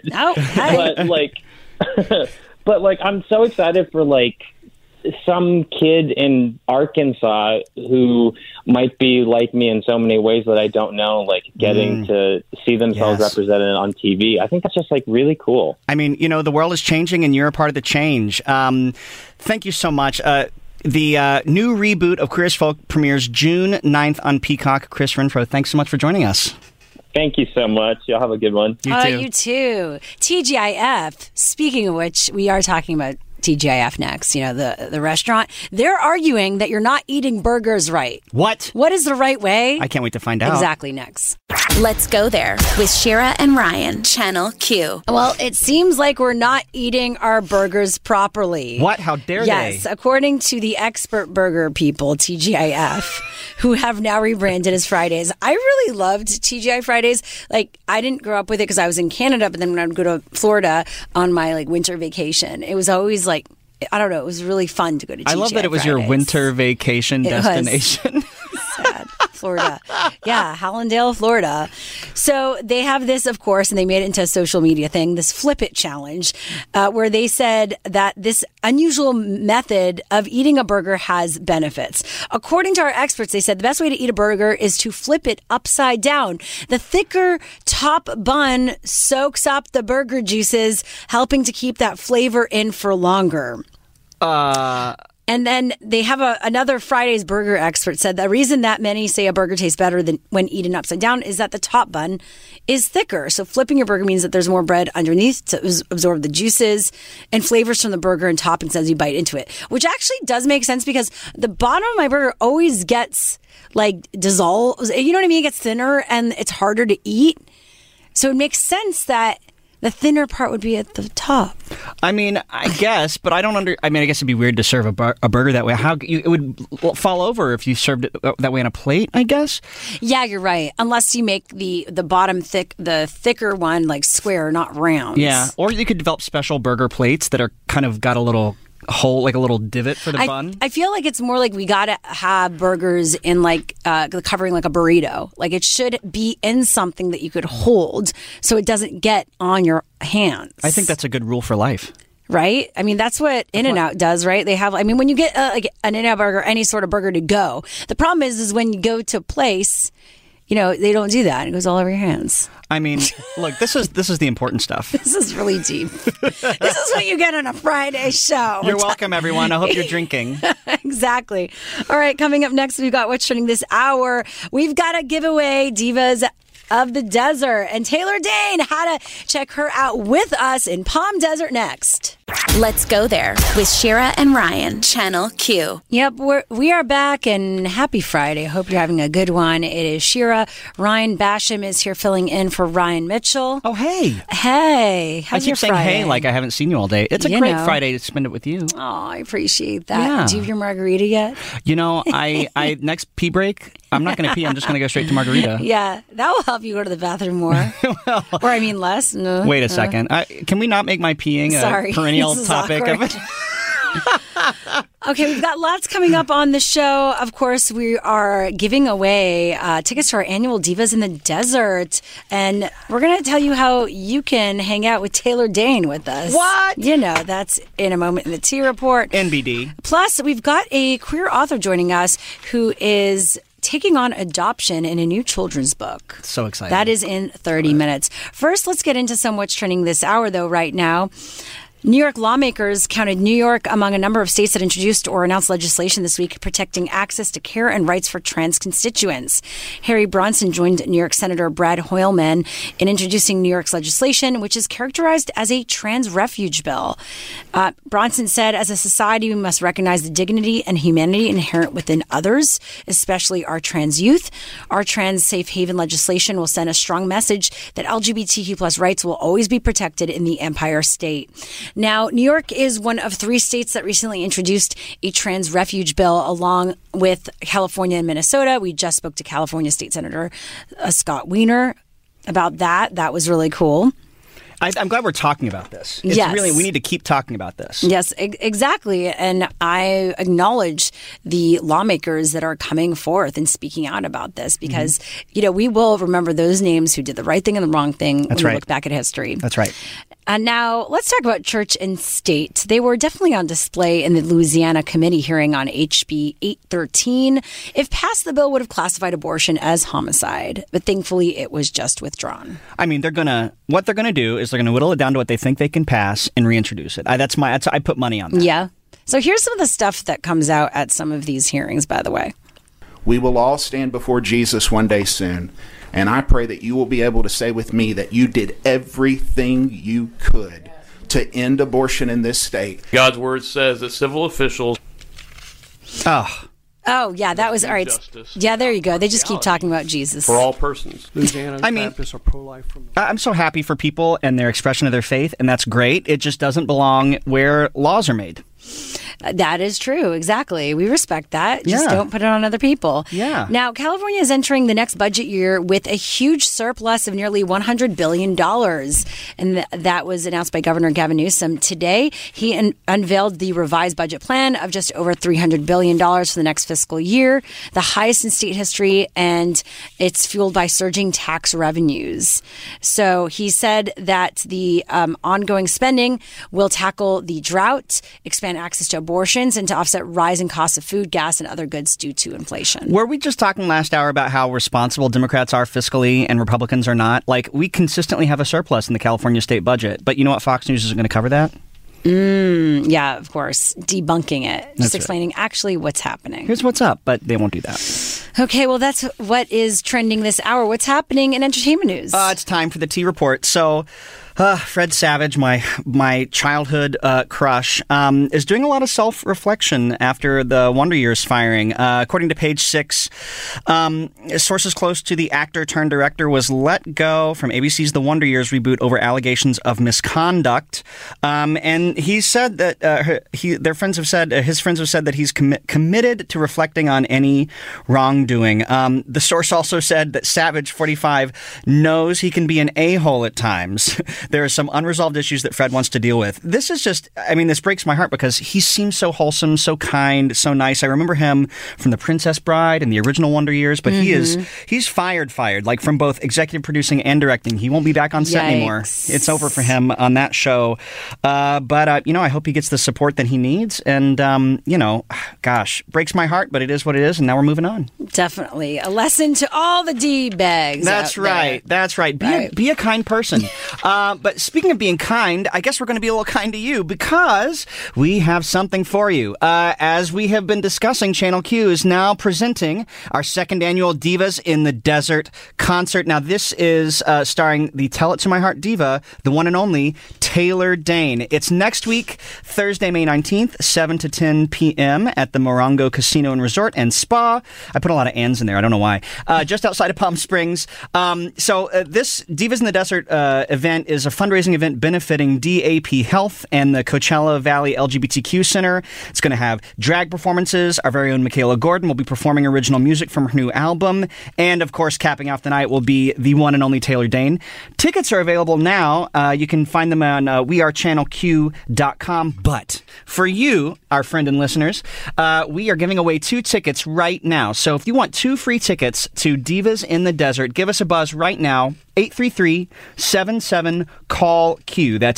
But like I'm so excited for like some kid in Arkansas who might be like me in so many ways that I don't know, like getting to see themselves represented on TV. I think that's just like really cool. I mean, you know, the world is changing and you're a part of the change. Thank you so much. The new reboot of Queer as Folk premieres June 9th on Peacock. Chris Renfro, thanks so much for joining us. Thank you so much. Y'all have a good one. You too. TGIF. Speaking of which, we are talking about TGIF next, you know, the restaurant. They're arguing that you're not eating burgers right. What? What is the right way? I can't wait to find out. Exactly, next. Let's go there with Shira and Ryan, Channel Q. Well, it seems like we're not eating our burgers properly. What? How dare they? Yes, according to the expert burger people, TGIF, who have now rebranded as Fridays. I really loved TGI Fridays. Like, I didn't grow up with it because I was in Canada, but then when I would go to Florida on my like winter vacation, it was always like, I don't know, it was really fun to go to TGI I love that it was Fridays. Your winter vacation destination. Sad. Florida. Yeah, Hallandale, Florida. So they have this, of course, and they made it into a social media thing, this Flip It Challenge, where they said that this unusual method of eating a burger has benefits. According to our experts, they said the best way to eat a burger is to flip it upside down. The thicker top bun soaks up the burger juices, helping to keep that flavor in for longer. And then they have another Friday's burger expert said the reason that many say a burger tastes better than when eaten upside down is that the top bun is thicker. So flipping your burger means that there's more bread underneath to absorb the juices and flavors from the burger and toppings as you bite into it, which actually does make sense because the bottom of my burger always gets like dissolves. You know what I mean? It gets thinner and it's harder to eat. So it makes sense that the thinner part would be at the top. I mean, I guess, but I don't I mean, I guess it'd be weird to serve a burger that way. It would fall over if you served it that way on a plate, I guess. Yeah, you're right. Unless you make the bottom the thicker one like square, not round. Yeah, or you could develop special burger plates that are kind of got a little hole, like a little divot for the bun. I feel like it's more like we gotta have burgers in like covering like a burrito. Like it should be in something that you could hold so it doesn't get on your hands. I think that's a good rule for life. Right? I mean, that's what In-N-Out does, right? They have, I mean, when you get like an In-N-Out burger, any sort of burger to go, the problem is when you go to a place, you know, they don't do that. It goes all over your hands. I mean, look, this is the important stuff. This is really deep. This is what you get on a Friday show. You're welcome, everyone. I hope you're drinking. Exactly. All right, coming up next, we've got What's Trending this hour. We've got a giveaway, Divas of the Desert. And Taylor Dane, how to check her out with us in Palm Desert next. Let's go there with Shira and Ryan, Channel Q. Yep, we are back and happy Friday. Hope you're having a good one. It is Shira. Ryan Basham is here filling in for Ryan Mitchell. Oh, hey. Hey. How's I your keep saying Friday? hey like I haven't seen you all day. It's a great Friday to spend it with you. Oh, I appreciate that. Yeah. Do you have your margarita yet? You know, I next pee break, I'm not going to pee. I'm just going to go straight to margarita. Yeah, that will help you go to the bathroom more. Or I mean less. No. Wait a second. Can we not make my peeing a perennial topic of it? Okay, we've got lots coming up on the show. Of course, we are giving away tickets to our annual Divas in the Desert. And we're going to tell you how you can hang out with Taylor Dane with us. What? You know, that's in a moment in the T Report. NBD. Plus, we've got a queer author joining us who is taking on adoption in a new children's book. So exciting. That is in 30 minutes. First, let's get into some What's Trending this hour, though, right now. New York lawmakers counted New York among a number of states that introduced or announced legislation this week protecting access to care and rights for trans constituents. Harry Bronson joined New York Senator Brad Hoylman in introducing New York's legislation, which is characterized as a trans refuge bill. Bronson said, as a society, we must recognize the dignity and humanity inherent within others, especially our trans youth. Our trans safe haven legislation will send a strong message that LGBTQ plus rights will always be protected in the Empire State. Now, New York is one of 3 states that recently introduced a trans refuge bill along with California and Minnesota. We just spoke to California State Senator Scott Wiener about that. That was really cool. I'm glad we're talking about this. Yes. We need to keep talking about this. Yes, exactly. And I acknowledge the lawmakers that are coming forth and speaking out about this because, you know, we will remember those names who did the right thing and the wrong thing when we look back at history. That's right. And now let's talk about church and state. They were definitely on display in the Louisiana committee hearing on HB 813. If passed, the bill would have classified abortion as homicide, but thankfully it was just withdrawn. I mean, what they're gonna do is they're gonna whittle it down to what they think they can pass and reintroduce it. I put money on that. Yeah. So here's some of the stuff that comes out at some of these hearings, by the way. We will all stand before Jesus one day soon. And I pray that you will be able to say with me that you did everything you could to end abortion in this state. God's word says that civil officials... Oh, yeah, that was all right. Justice. Yeah, there you go. They just keep talking about Jesus. For all persons. Louisiana Baptists are pro-life. I'm so happy for people and their expression of their faith, and that's great. It just doesn't belong where laws are made. That is true. Exactly. We respect that. Just don't put it on other people. Yeah. Now, California is entering the next budget year with a huge surplus of nearly $100 billion. And that was announced by Governor Gavin Newsom today. He unveiled the revised budget plan of just over $300 billion for the next fiscal year, the highest in state history, and it's fueled by surging tax revenues. So he said that the ongoing spending will tackle the drought, expand access to abortions, and to offset rising costs of food, gas, and other goods due to inflation. Were we just talking last hour about how responsible Democrats are fiscally and Republicans are not? Like, we consistently have a surplus in the California state budget. But you know what? Fox News isn't going to cover that? Yeah, of course. Debunking it. Just That's explaining actually what's happening. Here's what's up, but they won't do that. Okay, well, that's what is trending this hour. What's happening in entertainment news? It's time for the T Report. So, Fred Savage, my childhood crush, is doing a lot of self-reflection after the Wonder Years firing. According to Page Six, sources close to the actor-turned-director was let go from ABC's The Wonder Years reboot over allegations of misconduct. And he said that his friends have said that he's committed to reflecting on any wrongdoing. The source also said that Savage, 45, knows he can be an a-hole at times. There are some unresolved issues that Fred wants to deal with. This is just, this breaks my heart because he seems so wholesome, so kind, so nice. I remember him from The Princess Bride and the original Wonder Years, but he's fired, like from both executive producing and directing. He won't be back on set anymore. It's over for him on that show. But I hope he gets the support that he needs. And, gosh, breaks my heart, but it is what it is. And now we're moving on. Definitely. A lesson to all the D-bags. That's right. That's right. Be a kind person. But speaking of being kind, I guess we're going to be a little kind to you because we have something for you. As we have been discussing, Channel Q is now presenting our second annual Divas in the Desert concert. Now, this is starring the Tell It to My Heart diva, the one and only Taylor Dayne. It's next week, Thursday, May 19th, 7 to 10 p.m. at the Morongo Casino and Resort and Spa. I put a lot of ands in there. I don't know why. Just outside of Palm Springs. So this Divas in the Desert event is a fundraising event benefiting DAP Health and the Coachella Valley LGBTQ Center. It's going to have drag performances. Our very own Michaela Gordon will be performing original music from her new album. And, of course, capping off the night will be the one and only Taylor Dayne. Tickets are available now. You can find them on wearechannelq.com. But for you, our friend and listeners, we are giving away 2 tickets right now. So if you want 2 free tickets to Divas in the Desert, give us a buzz right now. 833-77-CALL-Q. That's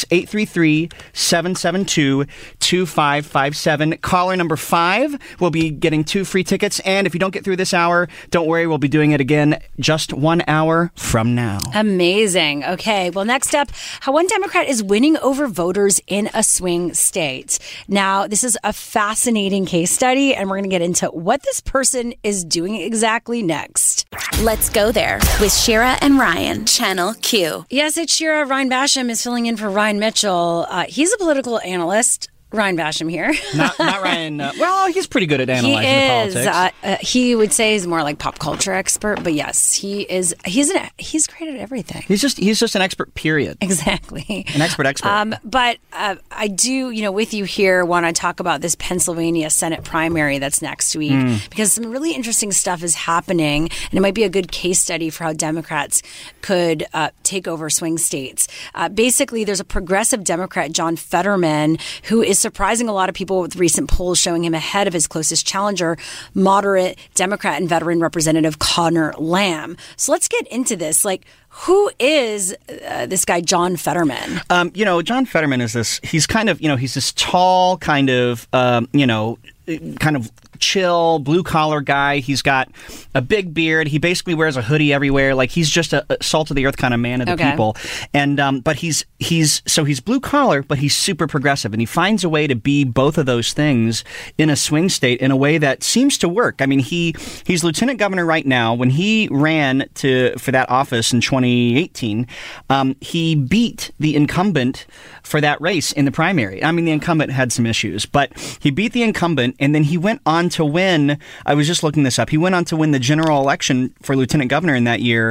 833-772-2557. Caller number 5 will be getting 2 free tickets. And if you don't get through this hour, don't worry, we'll be doing it again just 1 hour from now. Amazing. Okay, well, next up, how one Democrat is winning over voters in a swing state. Now, this is a fascinating case study, and we're going to get into what this person is doing exactly next. Let's go there with Shira and Ryan. Channel Q. Yes, it's Shira. Ryan Basham is filling in for Ryan Mitchell. He's a political analyst. Ryan Basham here. not Ryan. Well, he's pretty good at analyzing the politics. He would say he's more like pop culture expert, but yes, he is. He's great at everything. He's just an expert. Period. Exactly. An expert. But I do, with you here, want to talk about this Pennsylvania Senate primary that's next week because some really interesting stuff is happening, and it might be a good case study for how Democrats could take over swing states. Basically, there's a progressive Democrat, John Fetterman, who is surprising a lot of people with recent polls showing him ahead of his closest challenger, moderate Democrat and veteran Representative Connor Lamb. So let's get into this. Who is this guy, John Fetterman? John Fetterman is this, he's kind of, he's this tall kind of, kind of chill, blue-collar guy. He's got a big beard. He basically wears a hoodie everywhere. He's just a salt-of-the-earth kind of man of the people. And but he's blue-collar, but he's super progressive. And he finds a way to be both of those things in a swing state in a way that seems to work. He's lieutenant governor right now. When he ran for that office in 2018, he beat the incumbent for that race in the primary. The incumbent had some issues, but he beat the incumbent, and then he went on to win. I was just looking this up. He went on to win the general election for lieutenant governor in that year,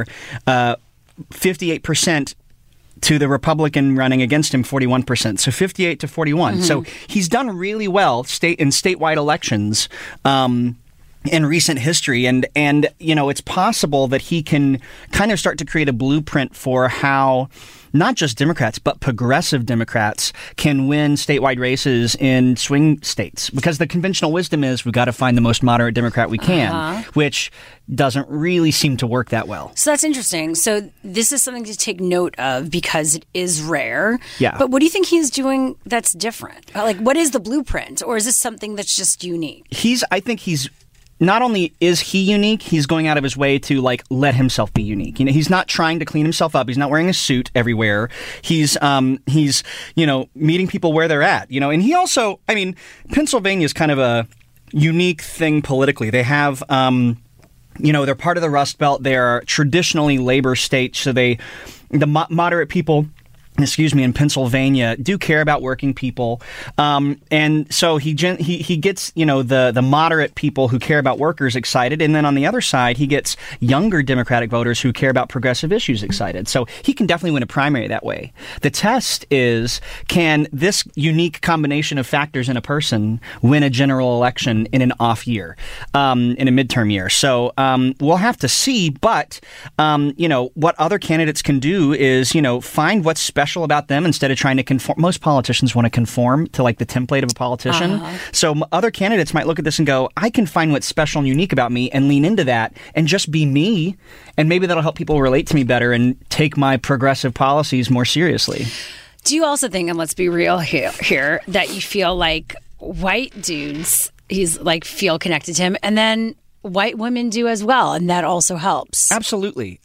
58% to the Republican running against him, 41%. So 58 to 41. So he's done really well in statewide elections. In recent history, and it's possible that he can kind of start to create a blueprint for how not just Democrats but progressive Democrats can win statewide races in swing states, because the conventional wisdom is we've got to find the most moderate Democrat we can, which doesn't really seem to work that well. So that's interesting. So this is something to take note of because it is rare. Yeah. But what do you think he's doing that's different? What is the blueprint, or is this something that's just unique? I think he's not only is he unique, he's going out of his way to like let himself be unique. He's not trying to clean himself up. He's not wearing a suit everywhere. He's meeting people where they're at. And he also, Pennsylvania is kind of a unique thing politically. They have, they're part of the Rust Belt. They are traditionally labor states, so the moderate people in Pennsylvania do care about working people, and so he gets the moderate people who care about workers excited, and then on the other side he gets younger Democratic voters who care about progressive issues excited. So he can definitely win a primary that way. The test is, can this unique combination of factors in a person win a general election in an off year, in a midterm year? So we'll have to see. But what other candidates can do is find what's special about them instead of trying to conform. Most politicians want to conform to like the template of a politician. So other candidates might look at this and go, I can find what's special and unique about me and lean into that and just be me. And maybe that'll help people relate to me better and take my progressive policies more seriously. Do you also think, and let's be real here, that you feel like white dudes, feel connected to him, and then white women do as well, and that also helps? Absolutely.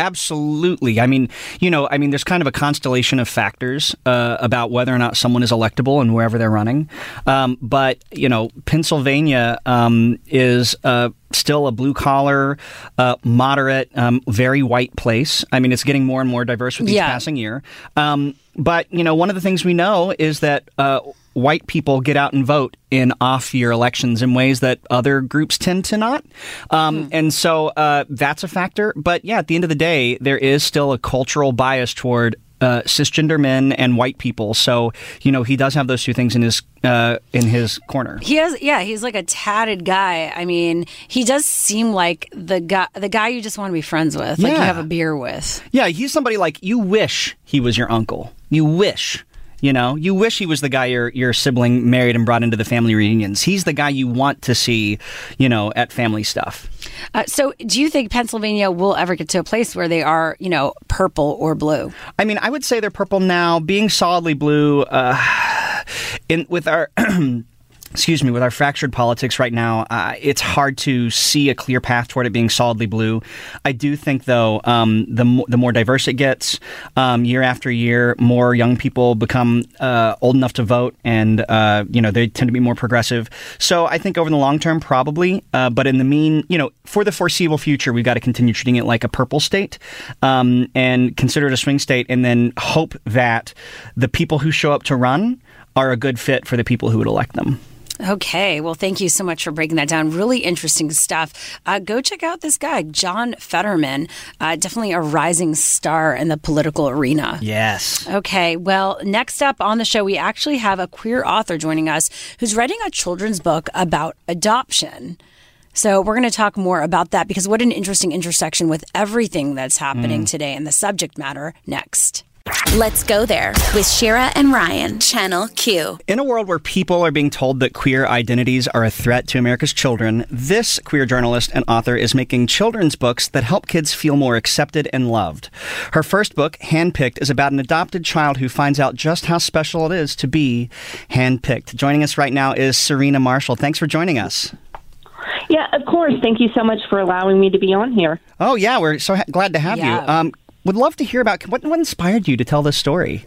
There's kind of a constellation of factors about whether or not someone is electable and wherever they're running. But Pennsylvania is still a blue-collar, moderate, very white place. It's getting more and more diverse with each passing year. But one of the things we know is that white people get out and vote in off-year elections in ways that other groups tend to not. And so that's a factor. But at the end of the day, there is still a cultural bias toward cisgender men and white people. So, he does have those two things in his corner. He's like a tatted guy. He does seem like the guy you just want to be friends with, like you have a beer with. Yeah, he's somebody like you wish he was your uncle. You wish. You wish he was the guy your sibling married and brought into the family reunions. He's the guy you want to see, at family stuff. So do you think Pennsylvania will ever get to a place where they are, purple or blue? I would say they're purple now. Being solidly blue, with our... with our fractured politics right now, it's hard to see a clear path toward it being solidly blue. I do think, though, the more diverse it gets, year after year, more young people become old enough to vote, and they tend to be more progressive. So I think over the long term, probably. But in the for the foreseeable future, we've got to continue treating it like a purple state, and consider it a swing state, and then hope that the people who show up to run are a good fit for the people who would elect them. Okay. Well, thank you so much for breaking that down. Really interesting stuff. Go check out this guy, John Fetterman. Definitely a rising star in the political arena. Yes. Okay. Well, next up on the show, we actually have a queer author joining us who's writing a children's book about adoption. So we're going to talk more about that, because what an interesting intersection with everything that's happening today in the subject matter next. Let's go there with Shira and Ryan, Channel Q. In a world where people are being told that queer identities are a threat to America's children, this queer journalist and author is making children's books that help kids feel more accepted and loved. Her first book, Handpicked, is about an adopted child who finds out just how special it is to be handpicked. Joining us right now is Serena Marshall. Thanks for joining us. Yeah, of course. Thank you so much for allowing me to be on here. Oh, yeah. We're so glad to have you. Would love to hear about what inspired you to tell this story.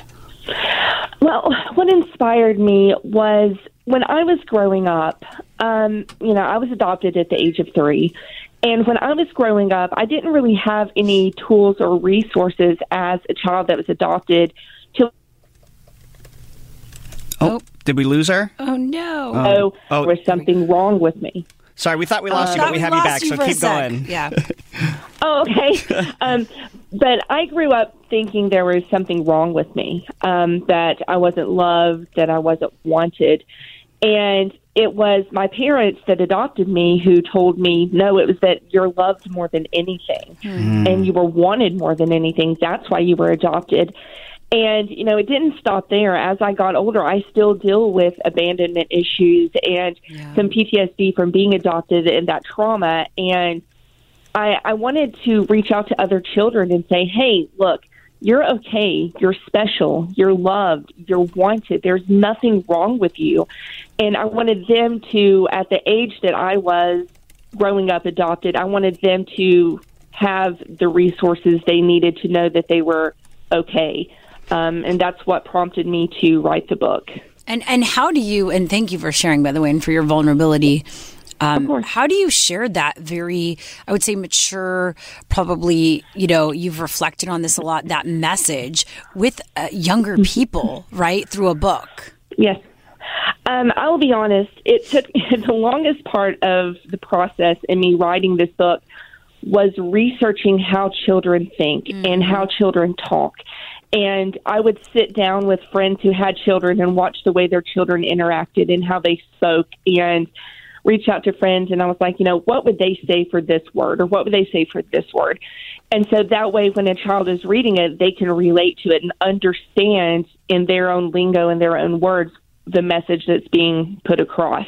Well, what inspired me was when I was growing up, I was adopted at the age of 3. And when I was growing up, I didn't really have any tools or resources as a child that was adopted to... Oh, did we lose her? Oh, no. There was something wrong with me. Sorry, we thought we lost you, but we have you back, so keep going. Yeah. Oh, okay. But I grew up thinking there was something wrong with me, that I wasn't loved, that I wasn't wanted. And it was my parents that adopted me who told me, no, it was that you're loved more than anything, and you were wanted more than anything. That's why you were adopted. And, it didn't stop there. As I got older, I still deal with abandonment issues and some PTSD from being adopted and that trauma. And I wanted to reach out to other children and say, hey, look, you're okay. You're special. You're loved. You're wanted. There's nothing wrong with you. And I wanted them to, at the age that I was, growing up adopted, I wanted them to have the resources they needed to know that they were okay. And that's what prompted me to write the book. And how do you, and thank you for sharing, by the way, and for your vulnerability. How do you share that very, I would say, mature, probably, you've reflected on this a lot, that message with younger people, right, through a book? Yes. I will be honest, it took the longest part of the process in me writing this book was researching how children think and how children talk. And I would sit down with friends who had children and watch the way their children interacted and how they spoke, and reach out to friends. And I was like, what would they say for this word, or what would they say for this word? And so that way, when a child is reading it, they can relate to it and understand in their own lingo and their own words the message that's being put across.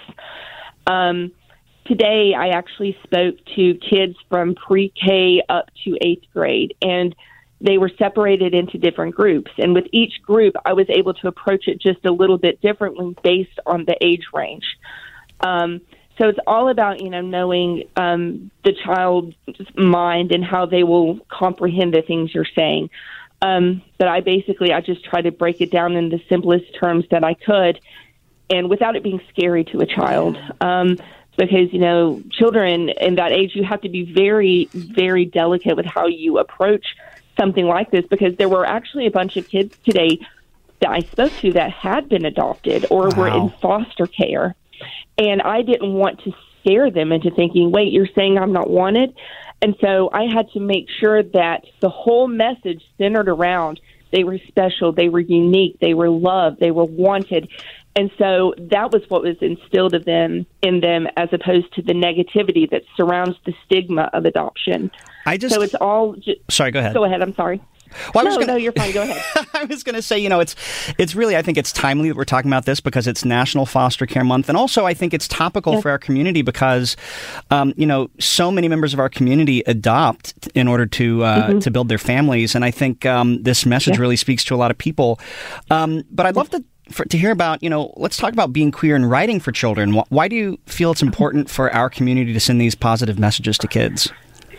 Today, I actually spoke to kids from pre-K up to 8th grade, and they were separated into different groups. And with each group, I was able to approach it just a little bit differently based on the age range. So it's all about, knowing the child's mind and how they will comprehend the things you're saying. But I just try to break it down in the simplest terms that I could, and without it being scary to a child. Because, children in that age, you have to be very, very delicate with how you approach something like this, because there were actually a bunch of kids today that I spoke to that had been adopted or were in foster care. And I didn't want to scare them into thinking, wait, you're saying I'm not wanted? And so I had to make sure that the whole message centered around they were special, they were unique, they were loved, they were wanted. And so that was what was instilled in them, as opposed to the negativity that surrounds the stigma of adoption. So it's all... Sorry, go ahead. Go ahead, I'm sorry. Well, no, you're fine. Go ahead. I was going to say, it's really, I think it's timely that we're talking about this because it's National Foster Care Month. And also, I think it's topical for our community because, so many members of our community adopt in order to build their families. And I think this message really speaks to a lot of people. But I'd love to hear about, let's talk about being queer and writing for children. Why do you feel it's important for our community to send these positive messages to kids?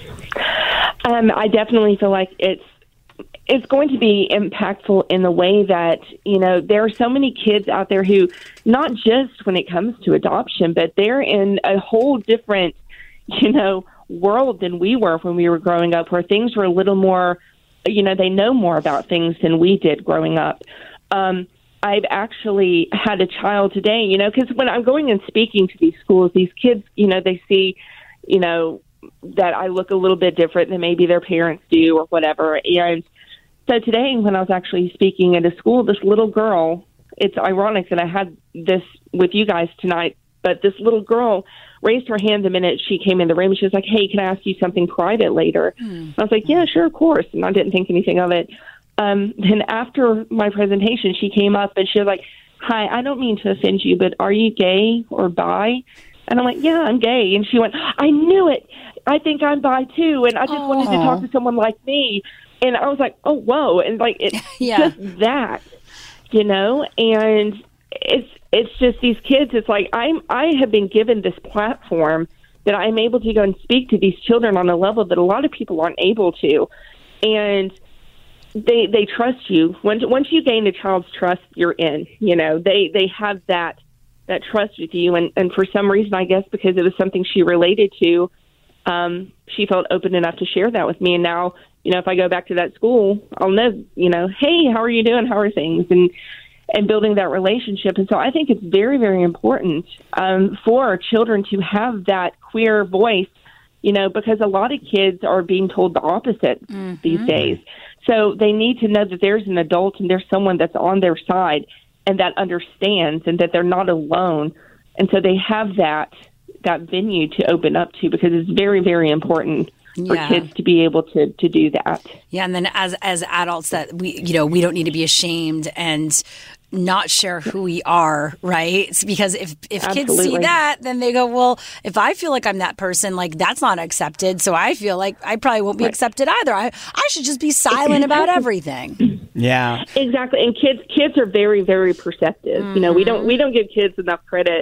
I definitely feel like it's going to be impactful in the way that, there are so many kids out there who, not just when it comes to adoption, but they're in a whole different, world than we were when we were growing up, where things were a little more, they know more about things than we did growing up. I've actually had a child today, because when I'm going and speaking to these schools, these kids, they see, that I look a little bit different than maybe their parents do or whatever. And so today, when I was actually speaking at a school, this little girl, it's ironic that I had this with you guys tonight, but this little girl raised her hand the minute she came in the room. She was like, hey, can I ask you something private later? I was like, yeah, sure, of course. And I didn't think anything of it. Then after my presentation, she came up and she was like, hi, I don't mean to offend you, but are you gay or bi? And I'm like, yeah, I'm gay. And she went, I knew it. I think I'm bi too. And I just wanted to talk to someone like me. And I was like, oh, whoa. And it's just that, and it's just these kids. It's like, I have been given this platform that I'm able to go and speak to these children on a level that a lot of people aren't able to. And they trust you. Once you gain a child's trust, you're in, they have that trust with you. And for some reason, I guess because it was something she related to, she felt open enough to share that with me. And now, if I go back to that school, I'll know, hey, how are you doing? How are things? And building that relationship. And so I think it's very, very important for children to have that queer voice, because a lot of kids are being told the opposite these days. So they need to know that there's an adult and there's someone that's on their side and that understands and that they're not alone. And so they have that venue to open up to, because it's very, very important for kids to be able to do that. Yeah, and then as adults, that we don't need to be ashamed and not share who we are, right? It's because if kids see that, then they go, well, if I feel like I'm that person, that's not accepted. So I feel like I probably won't be accepted either. I should just be silent about everything. Yeah, exactly. And kids are very, very perceptive. We don't give kids enough credit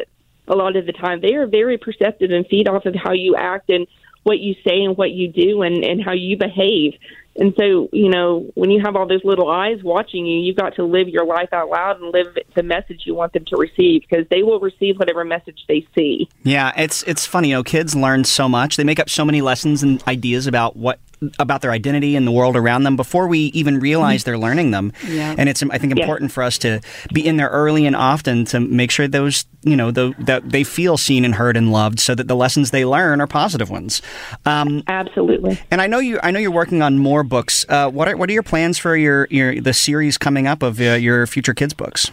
a lot of the time. They are very perceptive and feed off of how you act and what you say and what you do and how you behave. And so, when you have all those little eyes watching you, you've got to live your life out loud and live the message you want them to receive, because they will receive whatever message they see. Yeah, it's funny. Kids learn so much. They make up so many lessons and ideas about their identity and the world around them before we even realize they're learning them. Yeah. And it's, I think, important for us to be in there early and often to make sure those, that they feel seen and heard and loved, so that the lessons they learn are positive ones. Absolutely. And I know you're working on more books. What are your plans for the series coming up of your future kids books?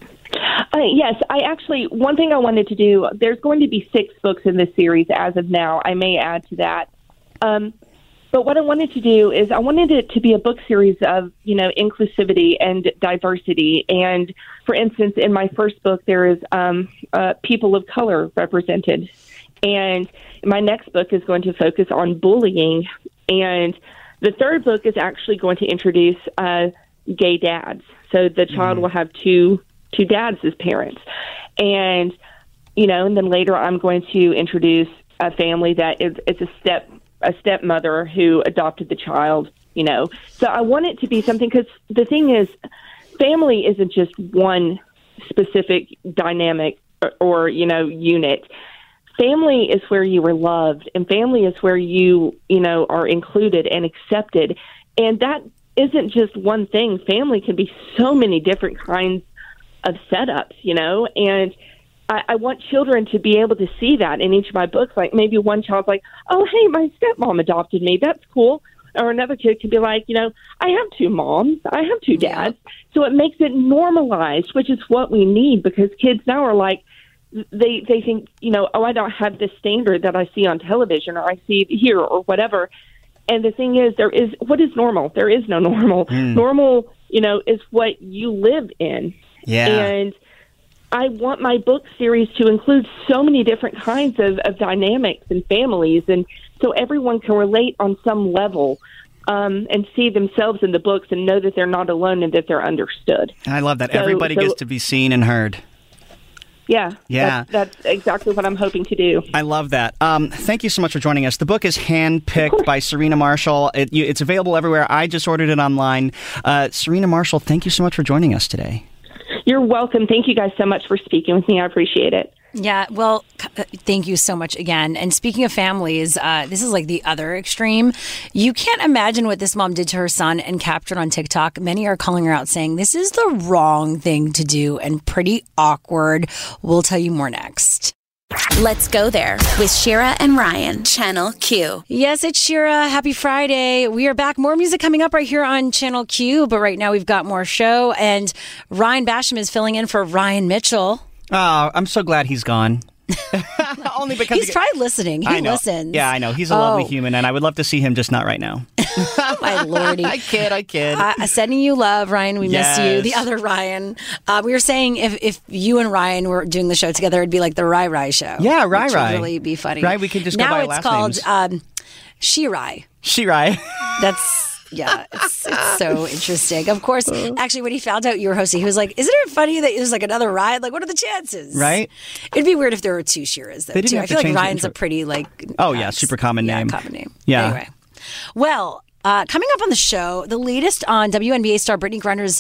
Yes, one thing I wanted to do, there's going to be 6 books in this series as of now. I may add to that. But what I wanted to do is I wanted it to be a book series of, inclusivity and diversity. And, for instance, in my first book, there is people of color represented. And my next book is going to focus on bullying. And the third book is actually going to introduce gay dads. So the child will have two dads as parents. And, and then later I'm going to introduce a family that is a stepmother who adopted the child, So I want it to be something, because the thing is, family isn't just one specific dynamic or unit. Family is where you are loved, and family is where you are included and accepted. And that isn't just one thing. Family can be so many different kinds of setups, and I want children to be able to see that in each of my books. Like, maybe one child's like, oh, hey, my stepmom adopted me. That's cool. Or another kid could be like, I have 2 moms. I have 2 dads. So it makes it normalized, which is what we need, because kids now are like, they think, oh, I don't have this standard that I see on television or I see here or whatever. And the thing is, what is normal? There is no normal. Normal, is what you live in. Yeah. And I want my book series to include so many different kinds of dynamics and families, and so everyone can relate on some level and see themselves in the books and know that they're not alone and that they're understood. I love that. Everybody gets to be seen and heard. Yeah. Yeah. That's exactly what I'm hoping to do. I love that. Thank you so much for joining us. The book is Handpicked by Serena Marshall. It's available everywhere. I just ordered it online. Serena Marshall, thank you so much for joining us today. You're welcome. Thank you guys so much for speaking with me. I appreciate it. Yeah, well, thank you so much again. And speaking of families, this is like the other extreme. You can't imagine what this mom did to her son and captured on TikTok. Many are calling her out saying this is the wrong thing to do and pretty awkward. We'll tell you more next. Let's go there with Shira and Ryan, Channel Q. Yes, it's Shira. Happy Friday. We are back. More music coming up right here on Channel Q, but right now we've got more show, and Ryan Basham is filling in for Ryan Mitchell. Oh, I'm so glad he's gone. Only because he's tried listening. He listens. Yeah, I know. He's a lovely human, and I would love to see him, just not right now. My lordy. I kid. Sending you love, Ryan. We miss you. The other Ryan. We were saying if you and Ryan were doing the show together, it'd be like the Rai Rai show. Yeah, Rai Rai. Which would really be funny. Right, we could just go by last names. Now it's called Shirai. Shirai. That's... Yeah, it's so interesting. Of course, actually, when he found out you were hosting, he was like, isn't it funny that there's like another ride? Like, what are the chances? Right? It'd be weird if there were 2 Shiras, though, too. I feel like Ryan's a pretty, super common name. Common name. Yeah. Anyway. Well, coming up on the show, the latest on WNBA star Brittany Griner's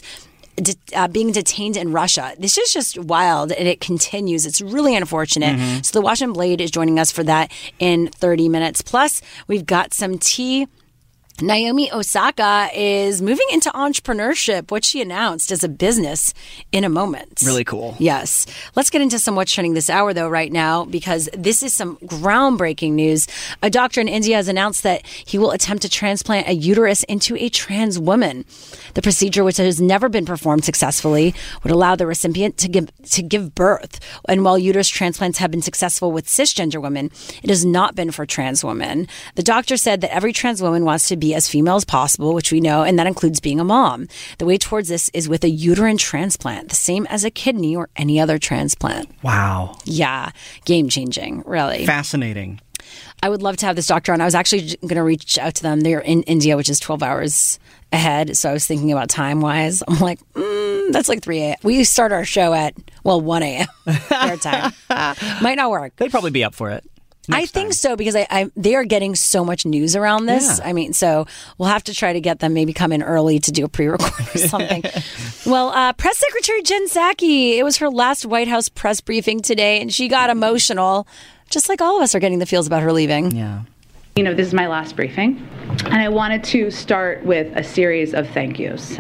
being detained in Russia. This is just wild, and it continues. It's really unfortunate. Mm-hmm. So the Washington Blade is joining us for that in 30 minutes. Plus, we've got some tea. Naomi Osaka is moving into entrepreneurship, what she announced as a business in a moment. Really cool. Yes. Let's get into some what's trending this hour, though, right now, because this is some groundbreaking news. A doctor in India has announced that he will attempt to transplant a uterus into a trans woman. The procedure, which has never been performed successfully, would allow the recipient to give birth. And while uterus transplants have been successful with cisgender women, it has not been for trans women. The doctor said that every trans woman wants to be as female as possible, which we know, and that includes being a mom. The way towards this is with a uterine transplant, the same as a kidney or any other transplant. Wow. Yeah. Game-changing, really. Fascinating. I would love to have this doctor on. I was actually going to reach out to them. They're in India, which is 12 hours ahead. So I was thinking about time-wise. I'm like, that's like 3 a.m. We start our show at Well, 1 a.m. their time. Might not work. They'd probably be up for it. I think so, because they are getting so much news around this. Yeah. I mean, so we'll have to try to get them, maybe come in early to do a pre-record or something. Well, Press Secretary Jen Psaki, it was her last White House press briefing today, and she got emotional, just like all of us are getting the feels about her leaving. Yeah. You know, this is my last briefing, and I wanted to start with a series of thank yous.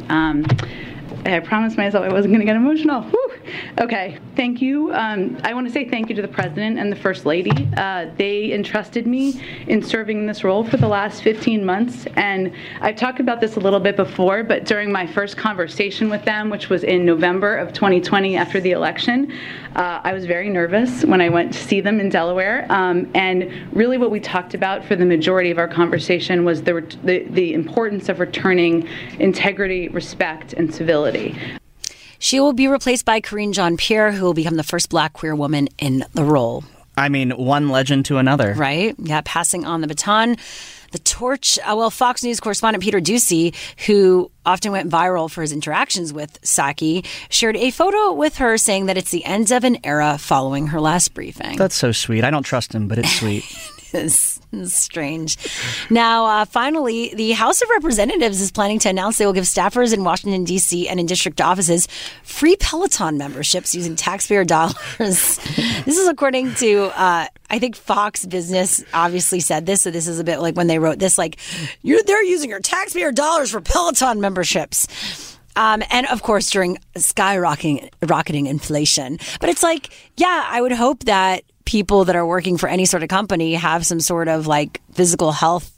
I promised myself I wasn't going to get emotional. Whew. Okay, thank you. I want to say thank you to the President and the First Lady. They entrusted me in serving in this role for the last 15 months, and I've talked about this a little bit before, but during my first conversation with them, which was in November of 2020 after the election, I was very nervous when I went to see them in Delaware, and really what we talked about for the majority of our conversation was the importance of returning integrity, respect, and civility. She will be replaced by Karine Jean-Pierre, who will become the first Black queer woman in the role. I mean, one legend to another. Right? Yeah, passing on the baton. The torch. Well, Fox News correspondent Peter Doocy, who often went viral for his interactions with Psaki, shared a photo with her saying that it's the end of an era following her last briefing. That's so sweet. I don't trust him, but it's sweet. It's strange. Now, finally, the House of Representatives is planning to announce they will give staffers in Washington, D.C. and in district offices free Peloton memberships using taxpayer dollars. This is according to, I think Fox Business obviously said this, so this is a bit like when they wrote this, like, they're using your taxpayer dollars for Peloton memberships. And of course, during skyrocketing inflation. But it's like, yeah, I would hope that people that are working for any sort of company have some sort of like physical health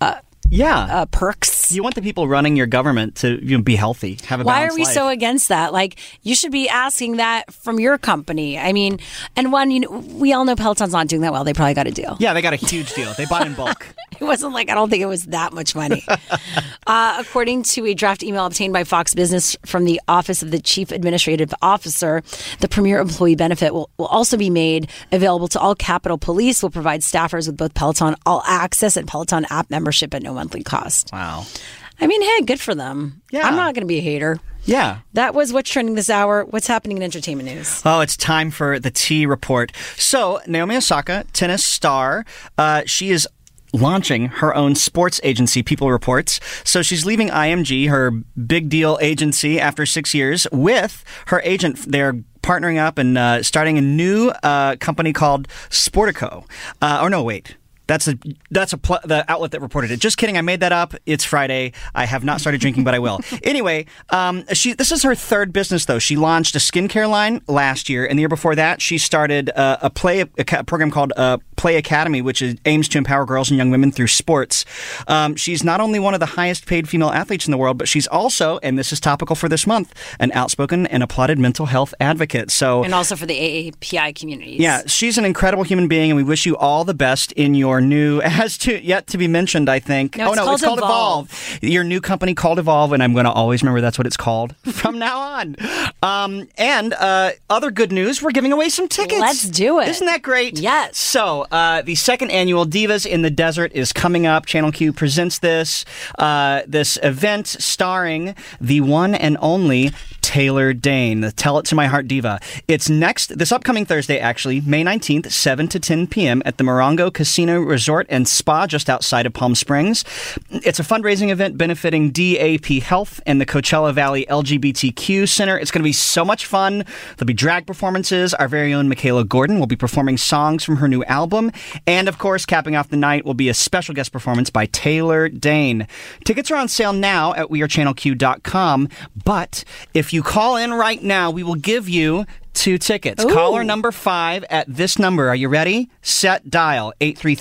perks. You want the people running your government to be healthy, have a balanced life. Why are we so against that? Like, you should be asking that from your company. I mean, and we all know Peloton's not doing that well. They probably got a deal. Yeah, they got a huge deal. They bought in bulk. It wasn't like, I don't think it was that much money. According to a draft email obtained by Fox Business from the Office of the Chief Administrative Officer, the Premier Employee Benefit will also be made available to all Capitol Police, will provide staffers with both Peloton All Access and Peloton app membership at no monthly cost. Wow. I mean, hey, good for them. Yeah. I'm not going to be a hater. Yeah. That was what's trending this hour. What's happening in entertainment news? Oh, it's time for the T Report. So, Naomi Osaka, tennis star, she is launching her own sports agency, People Reports. So she's leaving IMG, her big deal agency, after 6 years with her agent. They're partnering up and starting a new company called Sportico. That's the outlet that reported it. Just kidding. I made that up. It's Friday. I have not started drinking, but I will. Anyway, this is her third business, though. She launched a skincare line last year, and the year before that, she started a program called Play Academy, which aims to empower girls and young women through sports. She's not only one of the highest paid female athletes in the world, but she's also, and this is topical for this month, an outspoken and applauded mental health advocate. And also for the AAPI communities. Yeah, she's an incredible human being, and we wish you all the best in your new, yet to be mentioned, I think. No, it's called Evolve. Your new company called Evolve, and I'm going to always remember that's what it's called from now on. And other good news, we're giving away some tickets. Let's do it. Isn't that great? Yes. So, the second annual Divas in the Desert is coming up. Channel Q presents this event starring the one and only Taylor Dayne, the Tell It to My Heart diva. It's this upcoming Thursday, actually, May 19th, 7 to 10 p.m. at the Morongo Casino Resort and Spa just outside of Palm Springs. It's a fundraising event benefiting DAP Health and the Coachella Valley LGBTQ Center. It's going to be so much fun. There'll be drag performances. Our very own Michaela Gordon will be performing songs from her new album. And, of course, capping off the night will be a special guest performance by Taylor Dayne. Tickets are on sale now at wearechannelq.com, but if you call in right now, we will give you 2 tickets. Ooh. Caller number 5 at this number. Are you ready? Set dial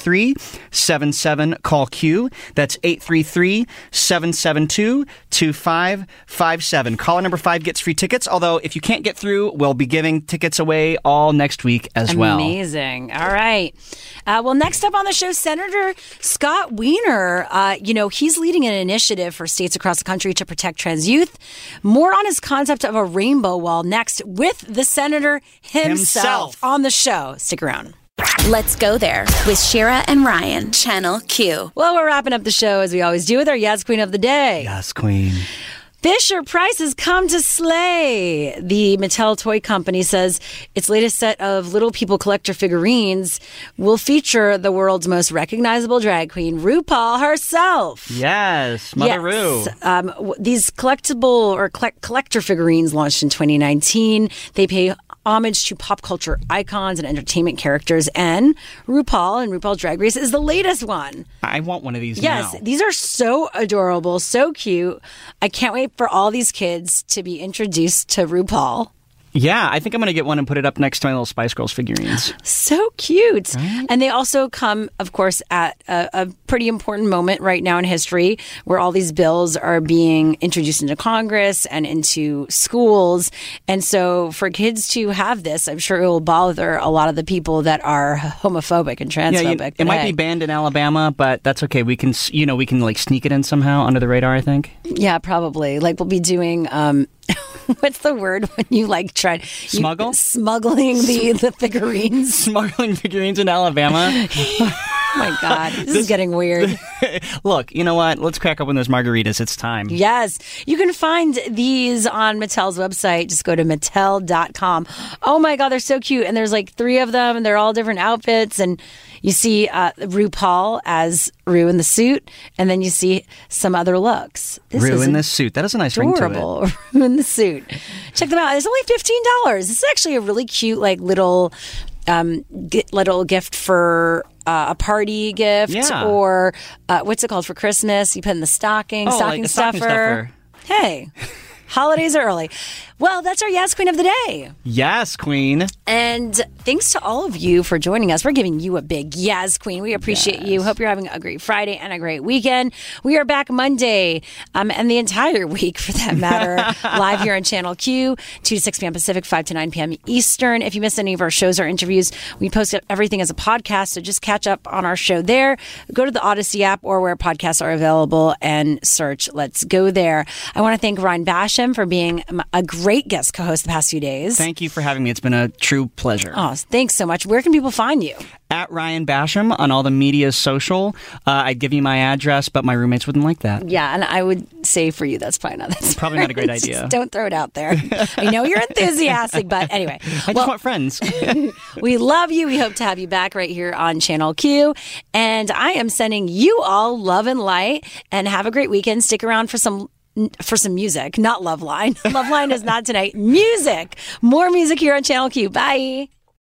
833-77-CALL-Q. That's 833-772-2557. Caller number 5 gets free tickets, although if you can't get through, we'll be giving tickets away all next week as well. Amazing. All right. Well, next up on the show, Senator Scott Wiener. He's leading an initiative for states across the country to protect trans youth. More on his concept of a rainbow wall next with the Senator himself on the show. Stick around. Let's go there with Shira and Ryan, Channel Q. Well, we're wrapping up the show as we always do with our Yes Queen of the Day. Yes, Queen. Fisher-Price has come to slay. The Mattel Toy Company says its latest set of Little People collector figurines will feature the world's most recognizable drag queen, RuPaul herself. Yes, Mother Ru. These collectible or collector figurines launched in 2019. They pay homage to pop culture icons and entertainment characters, and RuPaul and RuPaul's Drag Race is the latest one. I want one of these now. Yes, these are so adorable, so cute. I can't wait for all these kids to be introduced to RuPaul. Yeah, I think I'm going to get one and put it up next to my little Spice Girls figurines. So cute. Right? And they also come, of course, at a pretty important moment right now in history where all these bills are being introduced into Congress and into schools. And so for kids to have this, I'm sure it will bother a lot of the people that are homophobic and transphobic. Yeah, it might be banned in Alabama, but that's okay. We can, like sneak it in somehow under the radar, I think. Yeah, probably. Like we'll be doing... what's the word when you like try smuggling the figurines? Smuggling figurines in Alabama. Oh my God, this is getting weird. Look, you know what? Let's crack open those margaritas. It's time. Yes. You can find these on Mattel's website. Just go to Mattel.com. Oh my God, they're so cute. And there's like 3 of them and they're all different outfits. And you see RuPaul as Ru in the suit. And then you see some other looks. Ru in the suit. That has a nice ring to it. Ru in the suit. Check them out. It's only $15. This is actually a really cute, like little gift for a party gift, or what's it called for Christmas? You put in the stocking, stocking stuffer. Hey, holidays are early. Well, that's our Yes Queen of the Day. Yes, Queen. And thanks to all of you for joining us. We're giving you a big Yes Queen. We appreciate you. Hope you're having a great Friday and a great weekend. We are back Monday and the entire week, for that matter, live here on Channel Q, 2 to 6 p.m. Pacific, 5 to 9 p.m. Eastern. If you missed any of our shows or interviews, we post everything as a podcast, so just catch up on our show there. Go to the Odyssey app or where podcasts are available and search Let's Go There. I want to thank Ryan Basham for being a great guest co-host the past few days. Thank you for having me. It's been a true pleasure. Oh, thanks so much. Where can people find you? At Ryan Basham on all the media social. I'd give you my address, but my roommates wouldn't like that. Yeah, and I would say for you, that's probably not a great idea. Just don't throw it out there. I know you're enthusiastic, but anyway. I just want friends. We love you. We hope to have you back right here on Channel Q. And I am sending you all love and light, and have a great weekend. Stick around for some music, not Loveline. Loveline is not tonight. Music. More music here on Channel Q. Bye.